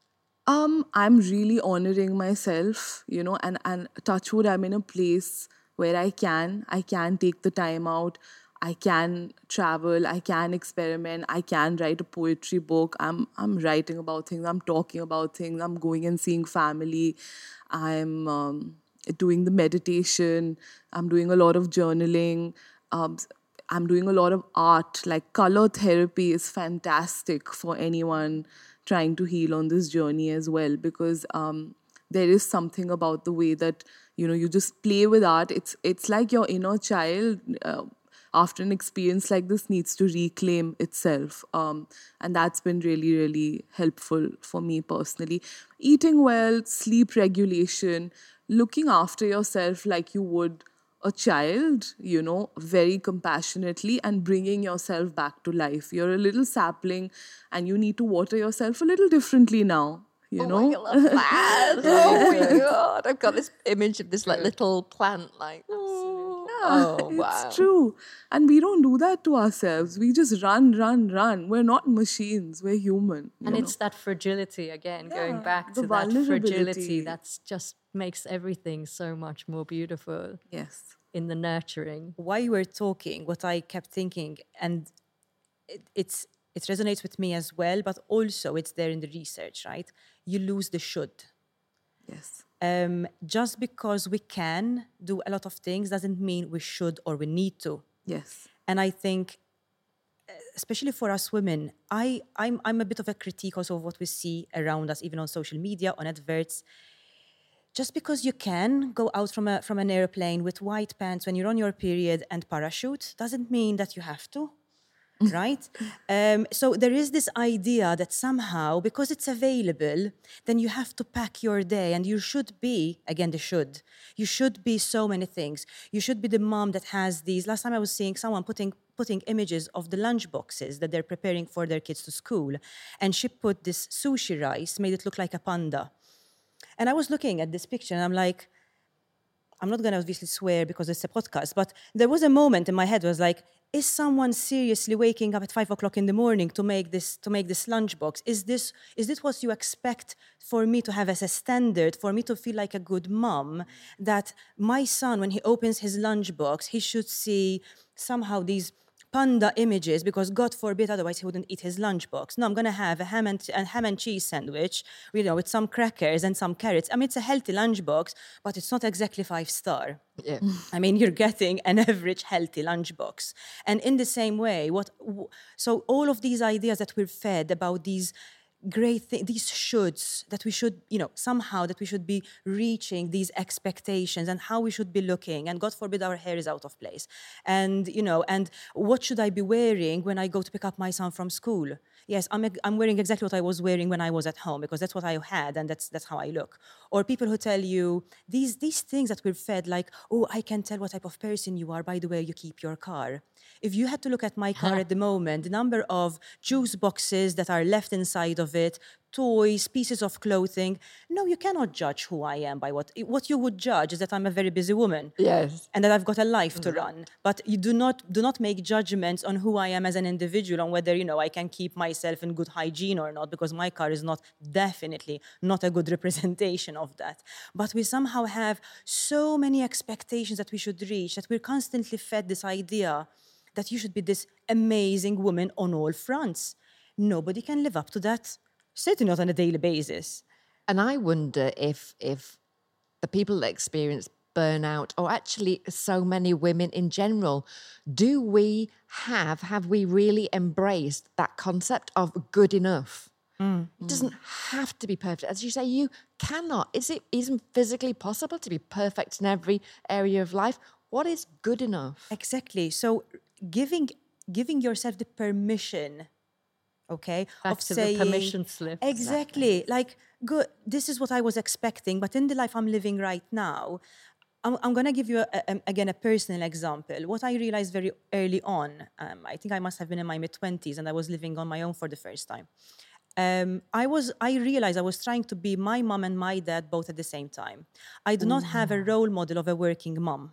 Um, I'm really honoring myself, you know, and, and touch wood, I'm in a place where I can, I can take the time out. I can travel, I can experiment, I can write a poetry book. I'm I'm writing about things, I'm talking about things, I'm going and seeing family, I'm um, doing the meditation, I'm doing a lot of journaling, um, I'm doing a lot of art. Like color therapy is fantastic for anyone trying to heal on this journey as well, because um, there is something about the way that, you know, you just play with art. It's it's like your inner child. Uh, after an experience like this needs to reclaim itself. Um, and that's been really, really helpful for me personally. Eating well, sleep regulation, looking after yourself like you would a child, you know, very compassionately, and bringing yourself back to life. You're a little sapling and you need to water yourself a little differently now. You
oh
know?
My, I love that. Oh my God. I've got this image of this like little plant like, oh,
it's
wow.
true. And we don't do that to ourselves. We just run, run, run. We're not machines. We're human.
And
you
it's
know?
that fragility again, going back
the
to that
vulnerability.
fragility that's just makes everything so much more beautiful
Yes.
in the nurturing.
While you were talking, what I kept thinking, and it, it's it resonates with me as well, but also it's there in the research, right? You lose the should.
Yes.
Um, just because we can do a lot of things doesn't mean we should or we need to.
Yes.
And I think, especially for us women, I, I'm, I'm a bit of a critique also of what we see around us, even on social media, on adverts. Just because you can go out from a from an airplane with white pants when you're on your period and parachute doesn't mean that you have to. Right? Um, so there is this idea that somehow, because it's available, then you have to pack your day, and you should be, again, the should. You should be so many things. You should be the mom that has these. Last time I was seeing someone putting putting images of the lunch boxes that they're preparing for their kids to school, and she put this sushi rice, made it look like a panda. And I was looking at this picture, and I'm like, I'm not going to obviously swear because it's a podcast, but there was a moment in my head where I was like, is someone seriously waking up at five o'clock in the morning to make this to make this lunchbox? Is this is this what you expect for me to have as a standard, for me to feel like a good mom? That my son, when he opens his lunchbox, he should see somehow these panda images, because God forbid, otherwise he wouldn't eat his lunchbox. No, I'm going to have a ham and, a ham and cheese sandwich, you know, with some crackers and some carrots. I mean, it's a healthy lunchbox, but it's not exactly five star.
Yeah.
I mean, you're getting an average healthy lunchbox. And in the same way, what? So all of these ideas that we're fed about these great things, these shoulds, that we should, you know, somehow that we should be reaching these expectations, and how we should be looking, and God forbid our hair is out of place. And, you know, and what should I be wearing when I go to pick up my son from school? Yes, I'm, I'm wearing exactly what I was wearing when I was at home, because that's what I had, and that's that's how I look. Or people who tell you these, these things that we're fed, like, oh, I can tell what type of person you are by the way you keep your car. If you had to look at my car at the moment, the number of juice boxes that are left inside of it, toys, pieces of clothing, no, you cannot judge who I am by what... What you would judge is that I'm a very busy woman.
Yes.
And that I've got a life to run. But you do not do not make judgments on who I am as an individual, on whether, you know, I can keep myself in good hygiene or not, because my car is not, definitely not a good representation of that. But we somehow have so many expectations that we should reach, that we're constantly fed this idea that you should be this amazing woman on all fronts. Nobody can live up to that. Certainly not on a daily basis.
And I wonder if if the people that experience burnout, or actually so many women in general, do we have, have we really embraced that concept of good enough? Mm. It doesn't have to be perfect. As you say, you cannot. Is it even physically possible to be perfect in every area of life? What is good enough?
Exactly. So giving giving yourself the permission, okay,
Back
of
to
saying,
the permission slip.
Exactly. Exactly. Like, good, this is what I was expecting, but in the life I'm living right now, I'm, I'm going to give you, a, a, again, a personal example. What I realized very early on, um, I think I must have been in my mid-twenties, and I was living on my own for the first time. Um, I was. I realized I was trying to be my mom and my dad both at the same time. I do not have a role model of a working mom.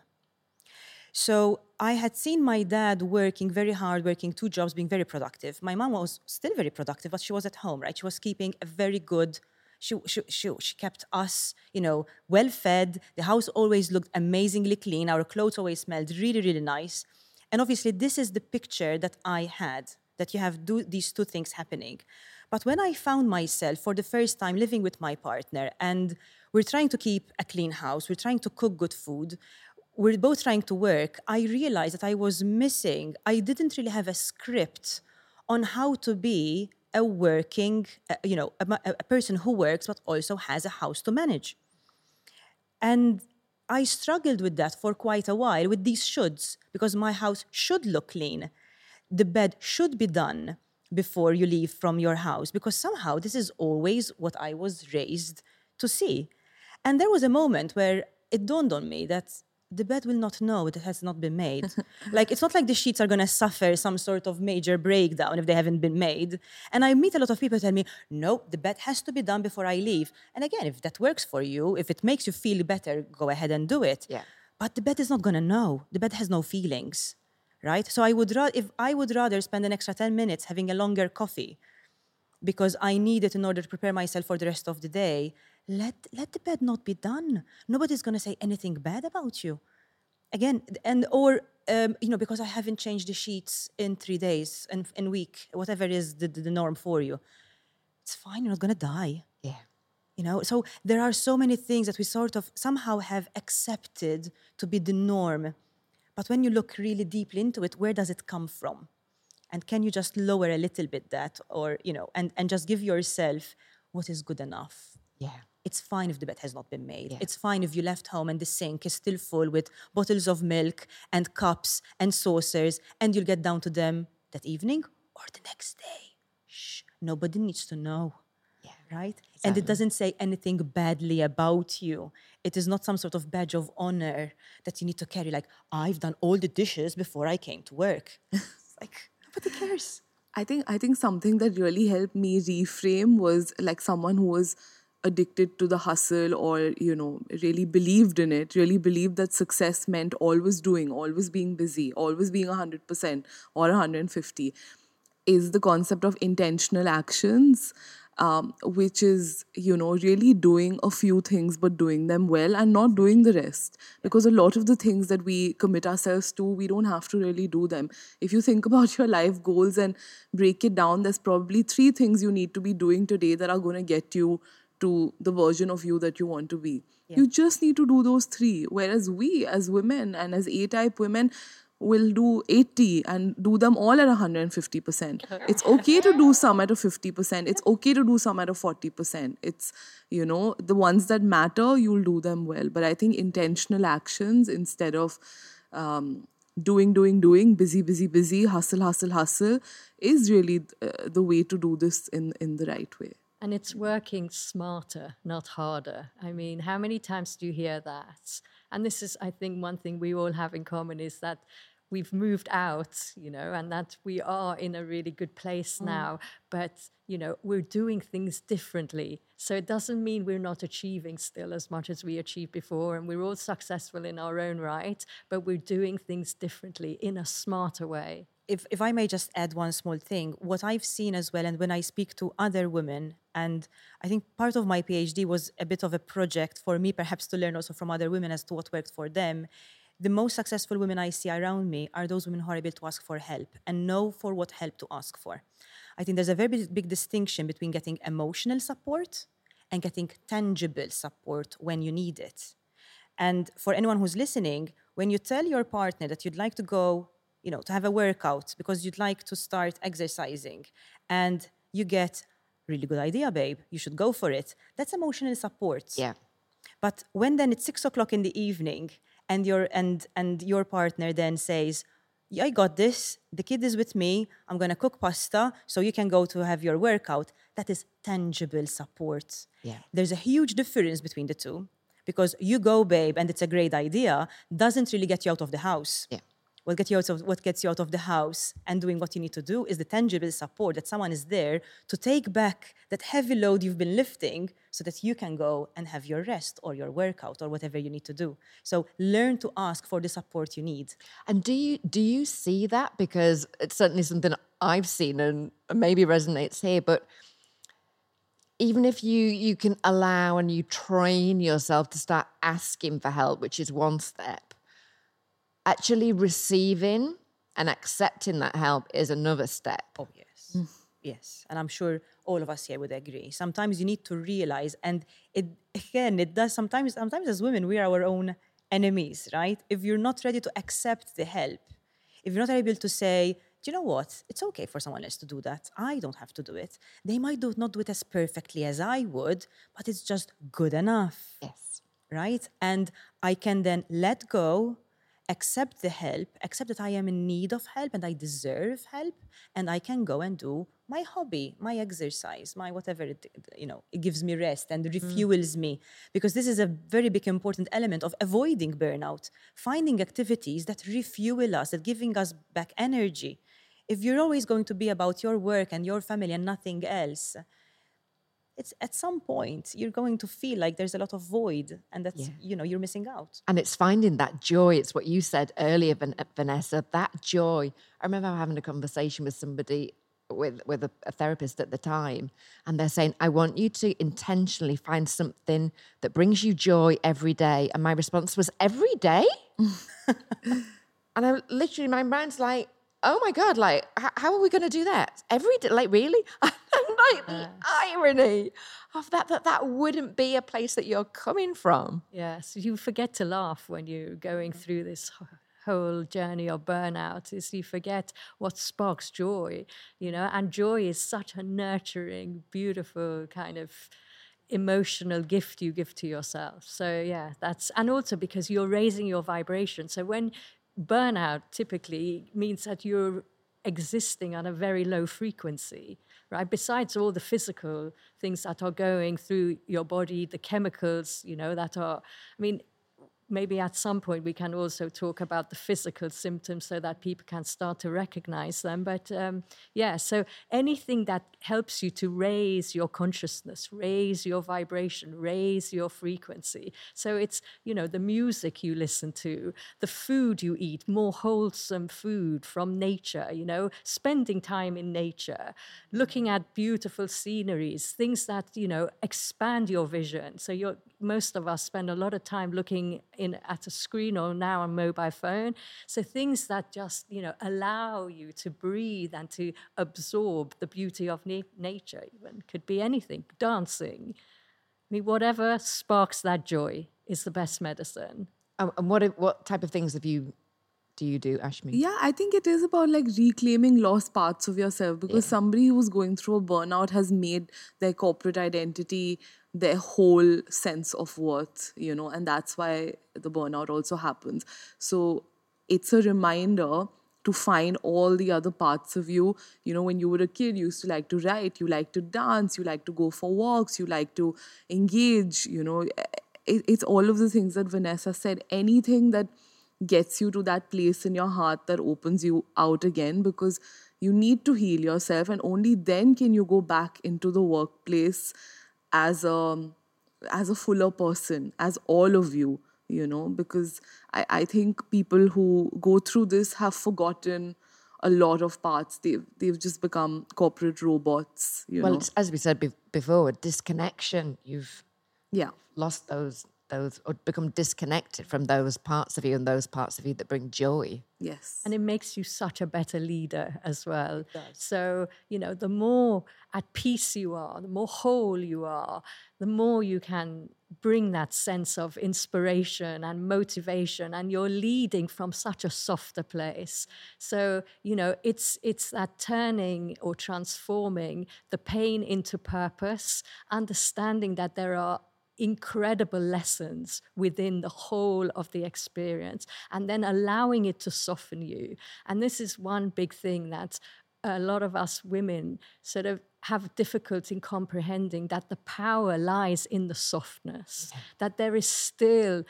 So I had seen my dad working very hard, working two jobs, being very productive. My mom was still very productive, but she was at home, right? She was keeping a very good, She, she, she, she kept us, you know, well fed. The house always looked amazingly clean. Our clothes always smelled really, really nice. And obviously, this is the picture that I had, that you have do, these two things happening. But when I found myself for the first time living with my partner, and we're trying to keep a clean house, we're trying to cook good food, we're both trying to work, I realized that I was missing, I didn't really have a script on how to be a working, uh, you know, a, a person who works but also has a house to manage. And I struggled with that for quite a while, with these shoulds, because my house should look clean. The bed should be done before you leave from your house, because somehow this is always what I was raised to see. And there was a moment where it dawned on me that the bed will not know that it has not been made. Like, it's not like the sheets are going to suffer some sort of major breakdown if they haven't been made. And I meet a lot of people who tell me, no, the bed has to be done before I leave. And again, if that works for you, if it makes you feel better, go ahead and do it.
Yeah.
But the bed is not going to know. The bed has no feelings, right? So I would ra- if I would rather spend an extra ten minutes having a longer coffee because I need it in order to prepare myself for the rest of the day, let, let the bed not be done. Nobody's going to say anything bad about you. Again, and or, um, you know, because I haven't changed the sheets in three days and in a week, whatever is the, the norm for you, it's fine, you're not going to die.
Yeah.
You know, so there are so many things that we sort of somehow have accepted to be the norm. But when you look really deeply into it, where does it come from? And can you just lower a little bit that, or, you know, and, and just give yourself what is good enough?
Yeah.
It's fine if the bed has not been made.
Yeah.
It's fine if you left home and the sink is still full with bottles of milk and cups and saucers, and you'll get down to them that evening or the next day. Shh, nobody needs to know.
Yeah.
Right?
Exactly.
And it doesn't say anything badly about you. It is not some sort of badge of honor that you need to carry, like, I've done all the dishes before I came to work. It's like, nobody cares.
I think I think something that really helped me reframe was like someone who was addicted to the hustle, or, you know, really believed in it, really believed that success meant always doing, always being busy, always being one hundred percent or one hundred fifty, is the concept of intentional actions, um, which is, you know, really doing a few things but doing them well and not doing the rest. Because a lot of the things that we commit ourselves to, we don't have to really do them. If you think about your life goals and break it down, there's probably three things you need to be doing today that are going to get you to the version of you that you want to be. Yeah. You just need to do those three. Whereas we as women and as A-type women will do eighty and do them all at one hundred fifty percent. It's okay to do some at a fifty percent. It's okay to do some at a forty percent. It's, you know, the ones that matter, you'll do them well. But I think intentional actions instead of um, doing, doing, doing, busy, busy, busy, hustle, hustle, hustle, is really uh, the way to do this in, in the right way.
And it's working smarter, not harder. I mean, how many times do you hear that? And this is, I think, one thing we all have in common is that we've moved out, you know, and that we are in a really good place mm. now. But, you know, we're doing things differently. So it doesn't mean we're not achieving still as much as we achieved before. And we're all successful in our own right, but we're doing things differently in a smarter way.
If, if I may just add one small thing, what I've seen as well, and when I speak to other women, and I think part of my PhD was a bit of a project for me, perhaps to learn also from other women as to what worked for them. The most successful women I see around me are those women who are able to ask for help and know for what help to ask for. I think there's a very big, big distinction between getting emotional support and getting tangible support when you need it. And for anyone who's listening, when you tell your partner that you'd like to go, you know, to have a workout because you'd like to start exercising, and you get, really good idea, babe, you should go for it. That's emotional support.
Yeah.
But when then it's six o'clock in the evening and your and and your partner then says, yeah, I got this, the kid is with me, I'm gonna cook pasta so you can go to have your workout, that is tangible support.
Yeah.
There's a huge difference between the two, because you go, babe, and it's a great idea, doesn't really get you out of the house.
Yeah.
What gets you out of, what gets you out of the house and doing what you need to do is the tangible support that someone is there to take back that heavy load you've been lifting so that you can go and have your rest or your workout or whatever you need to do. So learn to ask for the support you need.
And do you do you see that? Because it's certainly something I've seen and maybe resonates here, but even if you you can allow and you train yourself to start asking for help, which is one step, actually receiving and accepting that help is another step.
Oh, yes. Mm. Yes. And I'm sure all of us here would agree. Sometimes you need to realize, and it again, it does sometimes, sometimes as women, we are our own enemies, right? If you're not ready to accept the help, if you're not able to say, do you know what? It's okay for someone else to do that. I don't have to do it. They might do, not do it as perfectly as I would, but it's just good enough.
Yes.
Right? And I can then let go, accept the help, accept that I am in need of help and I deserve help, and I can go and do my hobby, my exercise, my whatever, it, you know, it gives me rest and refuels mm. me. Because this is a very big important element of avoiding burnout, finding activities that refuel us, that giving us back energy. If you're always going to be about your work and your family and nothing else, it's at some point you're going to feel like there's a lot of void, and that's, yeah. you know, you're missing out.
And it's finding that joy. It's what you said earlier, Vanessa, that joy. I remember having a conversation with somebody, with, with a, a therapist at the time, and they're saying, I want you to intentionally find something that brings you joy every day. And my response was, every day? And I literally, my mind's like, oh my God, like, h- how are we going to do that? Every day, like, really? Like, the irony of that, that that wouldn't be a place that you're coming from.
Yes, you forget to laugh when you're going through this whole journey of burnout, is you forget what sparks joy, you know, and joy is such a nurturing, beautiful kind of emotional gift you give to yourself. So yeah, that's, and also because you're raising your vibration. So when burnout typically means that you're existing on a very low frequency, right? Besides all the physical things that are going through your body, the chemicals, you know, that are, I mean, maybe at some point we can also talk about the physical symptoms so that people can start to recognize them. But um, yeah, so anything that helps you to raise your consciousness, raise your vibration, raise your frequency. So it's, you know, the music you listen to, the food you eat, more wholesome food from nature, you know, spending time in nature, looking at beautiful sceneries, things that, you know, expand your vision. So you're, most of us spend a lot of time looking in at a screen or now on mobile phone. So things that just, you know, allow you to breathe and to absorb the beauty of na- nature even. Could be anything, dancing. I mean, whatever sparks that joy is the best medicine.
Um, and what what type of things have you do you do, Ashmi?
Yeah, I think it is about like reclaiming lost parts of yourself, because yeah. somebody who's going through a burnout has made their corporate identity their whole sense of worth, you know, and that's why the burnout also happens. So it's a reminder to find all the other parts of you. You know, when you were a kid, you used to like to write, you like to dance, you like to go for walks, you like to engage, you know. It, it's all of the things that Vanessa said. Anything that gets you to that place in your heart that opens you out again, because you need to heal yourself, and only then can you go back into the workplace as a as a fuller person, as all of you, you know, because I, I think people who go through this have forgotten a lot of parts. They've, they've just become corporate robots, you
well,
know.
Well, as we said be- before, disconnection. You've
yeah.
lost those, those, or become disconnected from those parts of you and those parts of you that bring joy.
Yes.
And it makes you such a better leader as well. So, you know, the more at peace you are, the more whole you are, the more you can bring that sense of inspiration and motivation, and you're leading from such a softer place. So, you know, it's it's that turning or transforming the pain into purpose, understanding that there are incredible lessons within the whole of the experience, and then allowing it to soften you. And this is one big thing that a lot of us women sort of have difficulty in comprehending, that the power lies in the softness, that there is still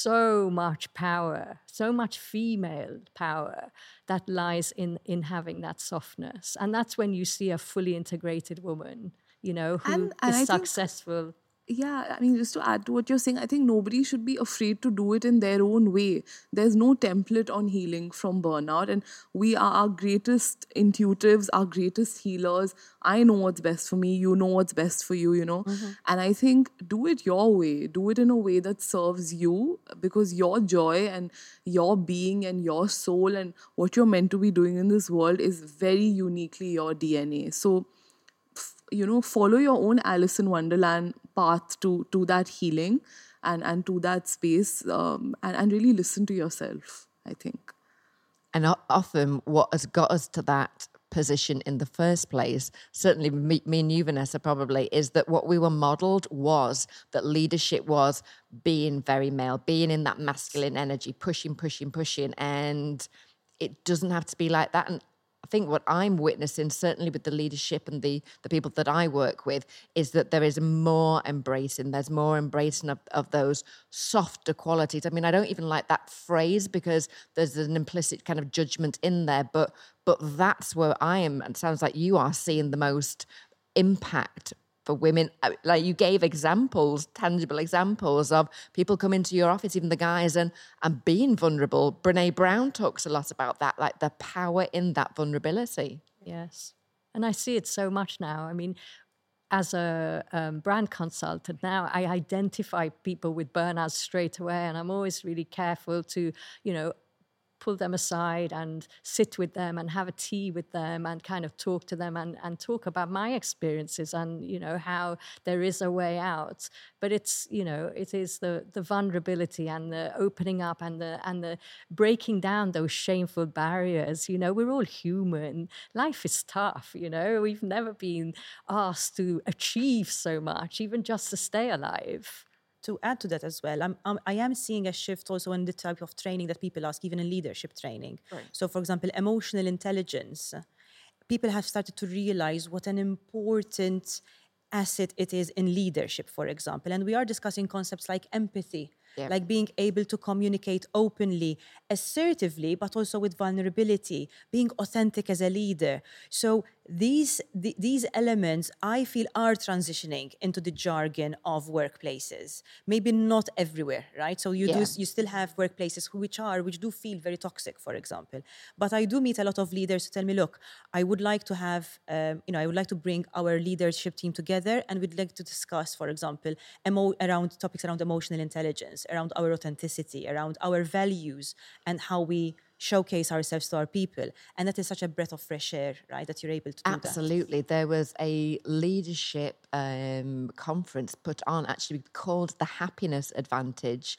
so much power, so much female power that lies in, in having that softness. And that's when you see a fully integrated woman, you know, who
and, and
is
I
successful.
Think- Yeah, I mean, just to add to what you're saying, I think nobody should be afraid to do it in their own way. There's no template on healing from burnout, and we are our greatest intuitives, our greatest healers. I know what's best for me, you know what's best for you, you know. Mm-hmm. And I think do it your way, do it in a way that serves you, because your joy and your being and your soul and what you're meant to be doing in this world is very uniquely your D N A. So, you know, follow your own Alice in Wonderland path to to that healing and, and to that space, um, and, and really listen to yourself, I think.
And often what has got us to that position in the first place, certainly me, me and you, Vanessa, probably, is that what we were modelled was that leadership was being very male, being in that masculine energy, pushing, pushing, pushing. And it doesn't have to be like that. And I think what I'm witnessing, certainly with the leadership and the, the people that I work with, is that there is more embracing. There's more embracing of, of those softer qualities. I mean, I don't even like that phrase because there's an implicit kind of judgment in there, but but that's where I am, and it sounds like you are seeing the most impact for women. Like you gave examples, tangible examples of people come into your office, even the guys, and, and being vulnerable. Brene Brown talks a lot about that, like the power in that vulnerability.
Yes. And I see it so much now. I mean, as a um, brand consultant now, I identify people with burnout straight away, and I'm always really careful to, you know, pull them aside and sit with them and have a tea with them and kind of talk to them and, and talk about my experiences and, you know, how there is a way out. But it's, you know, it is the the vulnerability and the opening up and the and the breaking down those shameful barriers. You know, we're all human. Life is tough, you know. We've never been asked to achieve so much, even just to stay alive.
To add to that as well, I'm, I'm, I am seeing a shift also in the type of training that people ask, even in leadership training. Right. So, for example, emotional intelligence. People have started to realize what an important asset it is in leadership, for example. And we are discussing concepts like empathy, yeah. like being able to communicate openly, assertively, but also with vulnerability, being authentic as a leader. So these the, these elements, I feel, are transitioning into the jargon of workplaces. Maybe not everywhere, right? So you yeah. do you still have workplaces which are which do feel very toxic, for example. But I do meet a lot of leaders who tell me, look, I would like to have, um, you know, I would like to bring our leadership team together, and we'd like to discuss, for example, emo- around topics around emotional intelligence, around our authenticity, around our values, and how we showcase ourselves to our people. And that is such a breath of fresh air, right, that you're able to do
Absolutely. that. Absolutely. There was a leadership um, conference put on, actually called The Happiness Advantage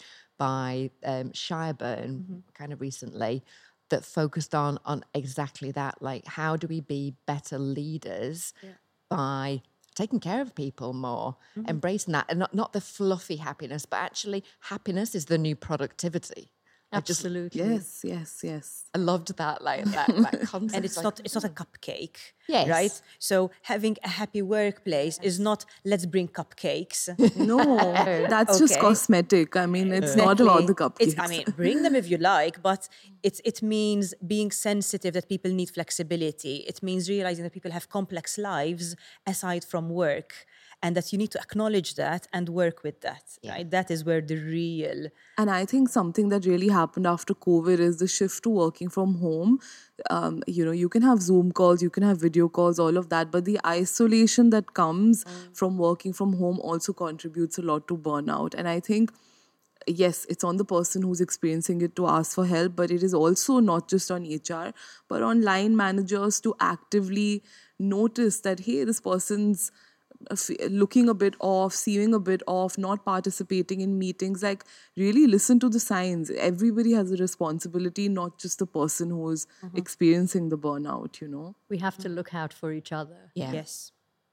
by um, Shyburn, mm-hmm. kind of recently, that focused on, on exactly that. Like, how do we be better leaders yeah. by taking care of people more, mm-hmm. embracing that, and not, not the fluffy happiness, but actually happiness is the new productivity.
Absolutely.
Yes, yes, yes.
I loved that, like that, that concept.
And it's
like,
not it's not a cupcake,
yes.
right? So having a happy workplace yes. is not let's bring cupcakes.
No, that's okay. just cosmetic. I mean, it's exactly. not about the cupcakes.
It's, I mean, bring them if you like, but it it means being sensitive that people need flexibility. It means realizing that people have complex lives aside from work, and that you need to acknowledge that and work with that, yeah. right? That is where the real...
And I think something that really happened after COVID is the shift to working from home. Um, you know, you can have Zoom calls, you can have video calls, all of that, but the isolation that comes mm. from working from home also contributes a lot to burnout. And I think, yes, it's on the person who's experiencing it to ask for help, but it is also not just on H R, but on line managers to actively notice that, hey, this person's looking a bit off, seeming a bit off, not participating in meetings. Like, really listen to the signs. Everybody has a responsibility, not just the person who's mm-hmm. experiencing the burnout, you know.
We have to look out for each other.
Yeah.
Yes.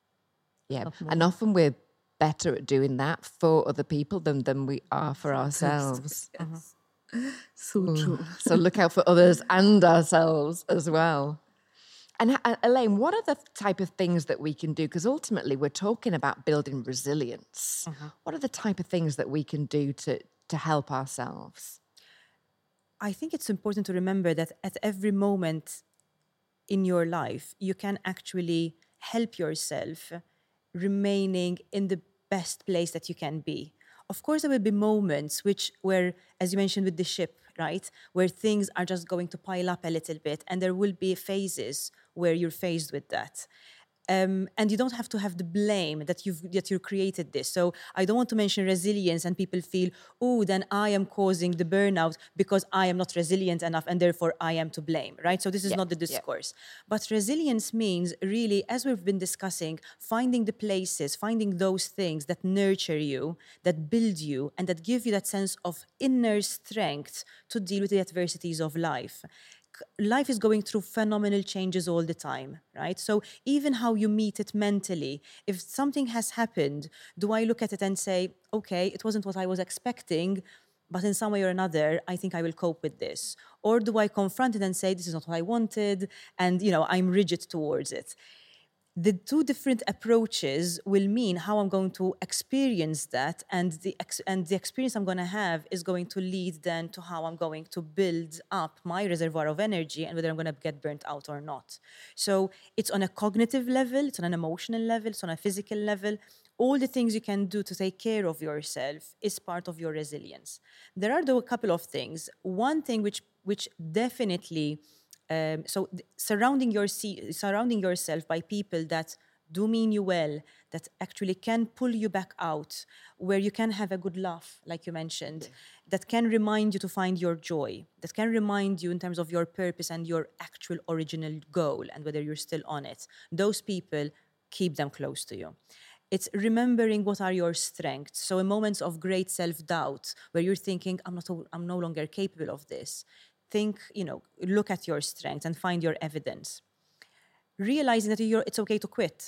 Yeah. And often we're better at doing that for other people than, than we are for ourselves.
Yes. Uh-huh. So Ooh. True.
So look out for others and ourselves as well. And uh, Elaine, what are the type of things that we can do? Because ultimately we're talking about building resilience. Uh-huh. What are the type of things that we can do to, to help ourselves?
I think it's important to remember that at every moment in your life, you can actually help yourself remaining in the best place that you can be. Of course, there will be moments which where, as you mentioned with the ship, right, where things are just going to pile up a little bit, and there will be phases where you're faced with that. Um, and you don't have to have the blame that you've that you created this. So I don't want to mention resilience and people feel, oh, then I am causing the burnout because I am not resilient enough and therefore I am to blame, right? So this is
Yeah,
not the
yeah.
discourse. But resilience means really, as we've been discussing, finding the places, finding those things that nurture you, that build you, and that give you that sense of inner strength to deal with the adversities of life. Life is going through phenomenal changes all the time, right? So even how you meet it mentally, if something has happened, do I look at it and say, okay, it wasn't what I was expecting, but in some way or another, I think I will cope with this? Or do I confront it and say, this is not what I wanted, and, you know, I'm rigid towards it? The two different approaches will mean how I'm going to experience that, and the ex- and the experience I'm going to have is going to lead then to how I'm going to build up my reservoir of energy and whether I'm going to get burnt out or not. So it's on a cognitive level, it's on an emotional level, it's on a physical level. All the things you can do to take care of yourself is part of your resilience. There are though a couple of things. One thing which which definitely Um, so th- surrounding your se- surrounding yourself by people that do mean you well, that actually can pull you back out, where you can have a good laugh, like you mentioned, that can remind you to find your joy, that can remind you in terms of your purpose and your actual original goal and whether you're still on it. Those people, keep them close to you. It's remembering what are your strengths. So in moments of great self-doubt, where you're thinking, I'm not, I'm no longer capable of this, think, you know, look at your strengths and find your evidence. Realizing that you're, it's okay to quit.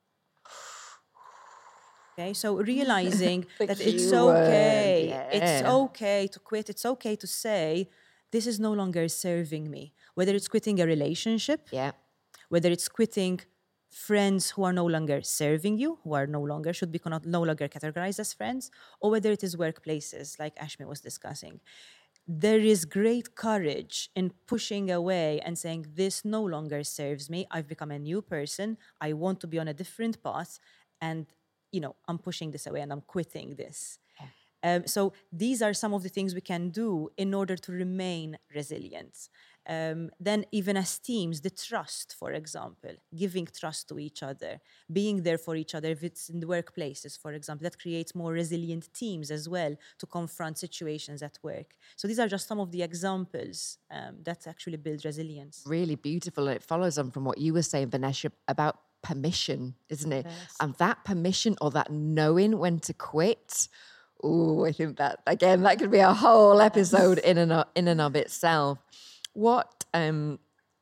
Okay, so realizing that it's okay,
yeah.
it's okay to quit, it's okay to say, this is no longer serving me. Whether it's quitting a relationship,
Yeah.
whether it's quitting friends who are no longer serving you, who are no longer, should be no longer categorized as friends, or whether it is workplaces, like Ashmi was discussing. There is great courage in pushing away and saying, this no longer serves me. I've become a new person. I want to be on a different path. And, you know, I'm pushing this away and I'm quitting this.
Yeah.
Um, so these are some of the things we can do in order to remain resilient. Um, then even as teams, the trust, for example, giving trust to each other, being there for each other, if it's in the workplaces, for example, that creates more resilient teams as well to confront situations at work. So these are just some of the examples um, that actually build resilience.
Really beautiful. And it follows on from what you were saying, Vanessa, about permission, isn't it?
Yes.
And that permission, or that knowing when to quit. Oh, I think that, again, that could be a whole episode in and of, in and of itself. What, um,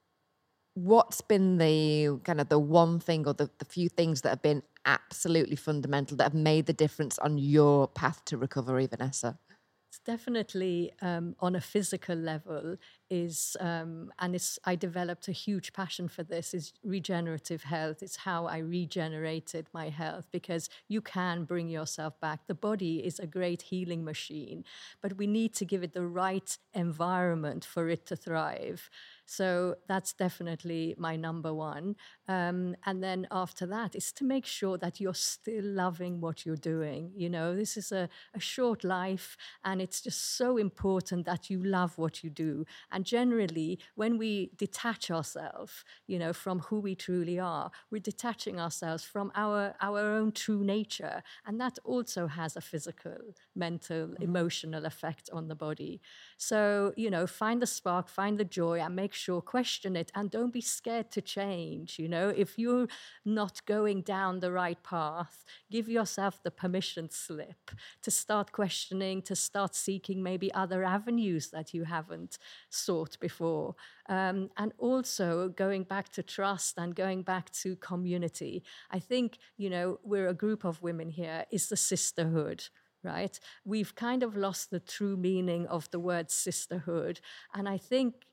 what's been the kind of the one thing or the, the few things that have been absolutely fundamental that have made the difference on your path to recovery, Vanessa?
It's definitely um, on a physical level is, um, and it's, I developed a huge passion for this, is regenerative health. It's how I regenerated my health, because you can bring yourself back. The body is a great healing machine, but we need to give it the right environment for it to thrive. So that's definitely my number one. Um, and then after that is to make sure that you're still loving what you're doing. You know, this is a, a short life, and it's just so important that you love what you do. And generally, when we detach ourselves, you know, from who we truly are, we're detaching ourselves from our, our own true nature. And that also has a physical, mental, mm-hmm. emotional effect on the body. So, you know, find the spark, find the joy, and make sure, question it, and don't be scared to change. You know, if you're not going down the right path, give yourself the permission slip to start questioning, to start seeking maybe other avenues that you haven't sought before. Um, and also going back to trust and going back to community. I think, you know, we're a group of women here, is the sisterhood. Right? We've kind of lost the true meaning of the word sisterhood. And I think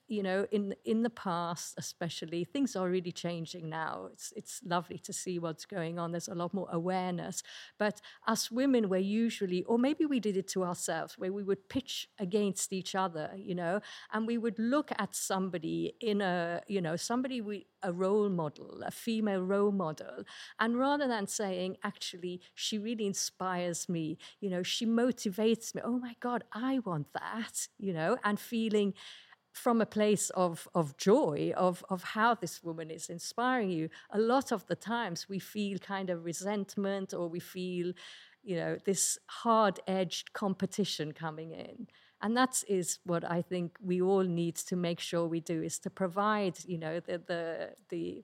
you know, in in the past especially, things are really changing now. It's it's lovely to see what's going on. There's a lot more awareness. But us women were usually, or maybe we did it to ourselves, where we would pitch against each other, you know, and we would look at somebody in a, you know, somebody we a role model, a female role model, and rather than saying, actually, she really inspires me, you know, she motivates me. Oh my God, I want that, you know, and feeling from a place of, of joy of, of how this woman is inspiring you. A lot of the times we feel kind of resentment, or we feel, you know, this hard-edged competition coming in. And that is what I think we all need to make sure we do, is to provide, you know, the the the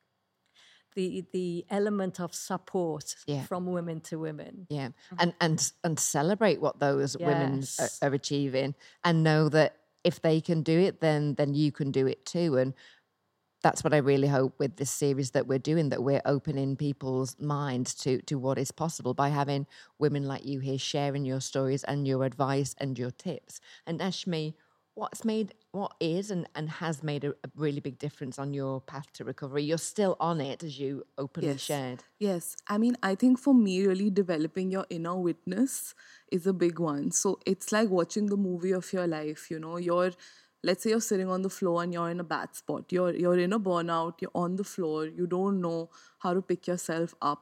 the, the element of support
Yeah.
from women to women.
Yeah, and and and celebrate what those women
Yes.
are, are achieving, and know that if they can do it, then then you can do it too. And that's what I really hope with this series that we're doing, that we're opening people's minds to to what is possible by having women like you here sharing your stories and your advice and your tips. And Ashmi, what's made, what is and, and has made a, a really big difference on your path to recovery? You're still on it, as you openly
Yes.
shared.
Yes. I mean, I think for me, really developing your inner witness is a big one. So it's like watching the movie of your life, you know, you're, let's say you're sitting on the floor and you're in a bad spot. You're, you're in a burnout, you're on the floor, you don't know how to pick yourself up.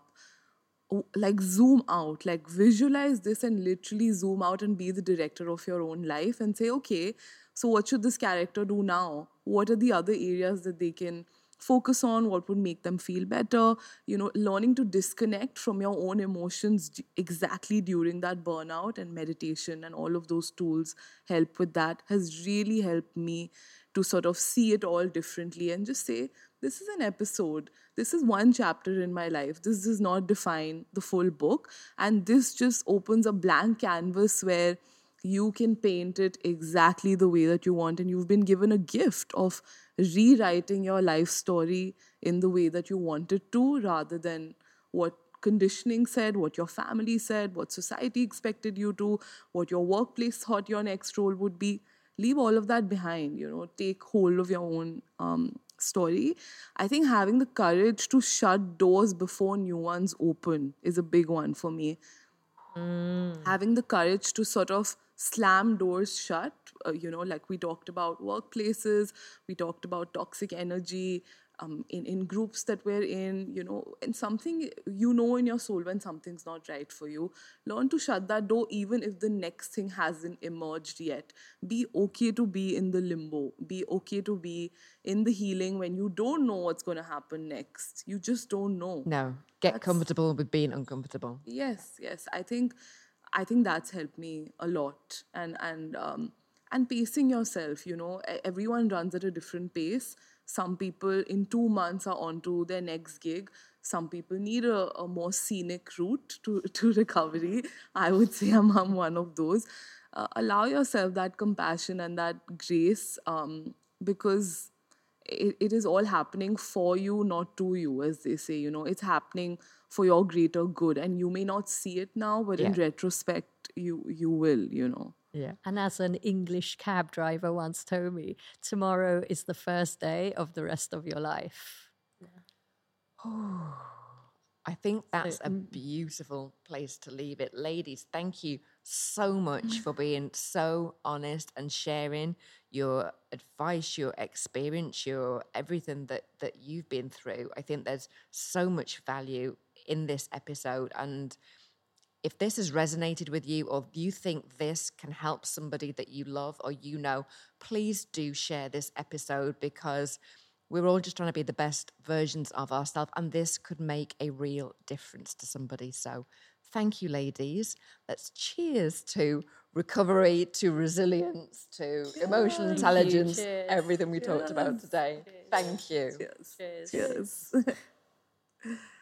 O- Like zoom out, like visualize this and literally zoom out and be the director of your own life and say, okay, so what should this character do now? What are the other areas that they can focus on? What would make them feel better? You know, learning to disconnect from your own emotions d- exactly during that burnout, and meditation and all of those tools help with that, has really helped me to sort of see it all differently and just say, this is an episode. This is one chapter in my life. This does not define the full book. And this just opens a blank canvas where you can paint it exactly the way that you want. And you've been given a gift of rewriting your life story in the way that you want it to, rather than what conditioning said, what your family said, what society expected you to, what your workplace thought your next role would be. Leave all of that behind, you know, take hold of your own um, story. I think having the courage to shut doors before new ones open is a big one for me. Having the courage to sort of slam doors shut, uh, you know, like we talked about workplaces, we talked about toxic energy um, in, in groups that we're in, you know, and something, you know, in your soul when something's not right for you. Learn to shut that door even if the next thing hasn't emerged yet. Be okay to be in the limbo. Be okay to be in the healing when you don't know what's going to happen next. You just don't know.
No, get
That's-
comfortable with being uncomfortable.
Yes, yes. I think I think that's helped me a lot. And and um and pacing yourself, you know, e- everyone runs at a different pace. Some people in two months are on to their next gig. Some people need a, a more scenic route to, to recovery. I would say I'm, I'm one of those. Uh, allow yourself that compassion and that grace, um, because it, it is all happening for you, not to you, as they say. You know, it's happening for your greater good, and you may not see it now, but in
Yeah.
retrospect, you you will. You know.
Yeah. And as an English cab driver once told me, tomorrow is the first day of the rest of your life.
I think that's a beautiful place to leave it. Ladies, thank you so much for being so honest and sharing your advice, your experience, your everything that, that you've been through. I think there's so much value in this episode. And if this has resonated with you, or you think this can help somebody that you love or you know, please do share this episode, because we're all just trying to be the best versions of ourselves, and this could make a real difference to somebody. So thank you, ladies. Let's cheers to recovery, to resilience, to emotional intelligence,
Cheers.
everything we talked about today. Thank you.
Cheers.
Cheers.
Cheers.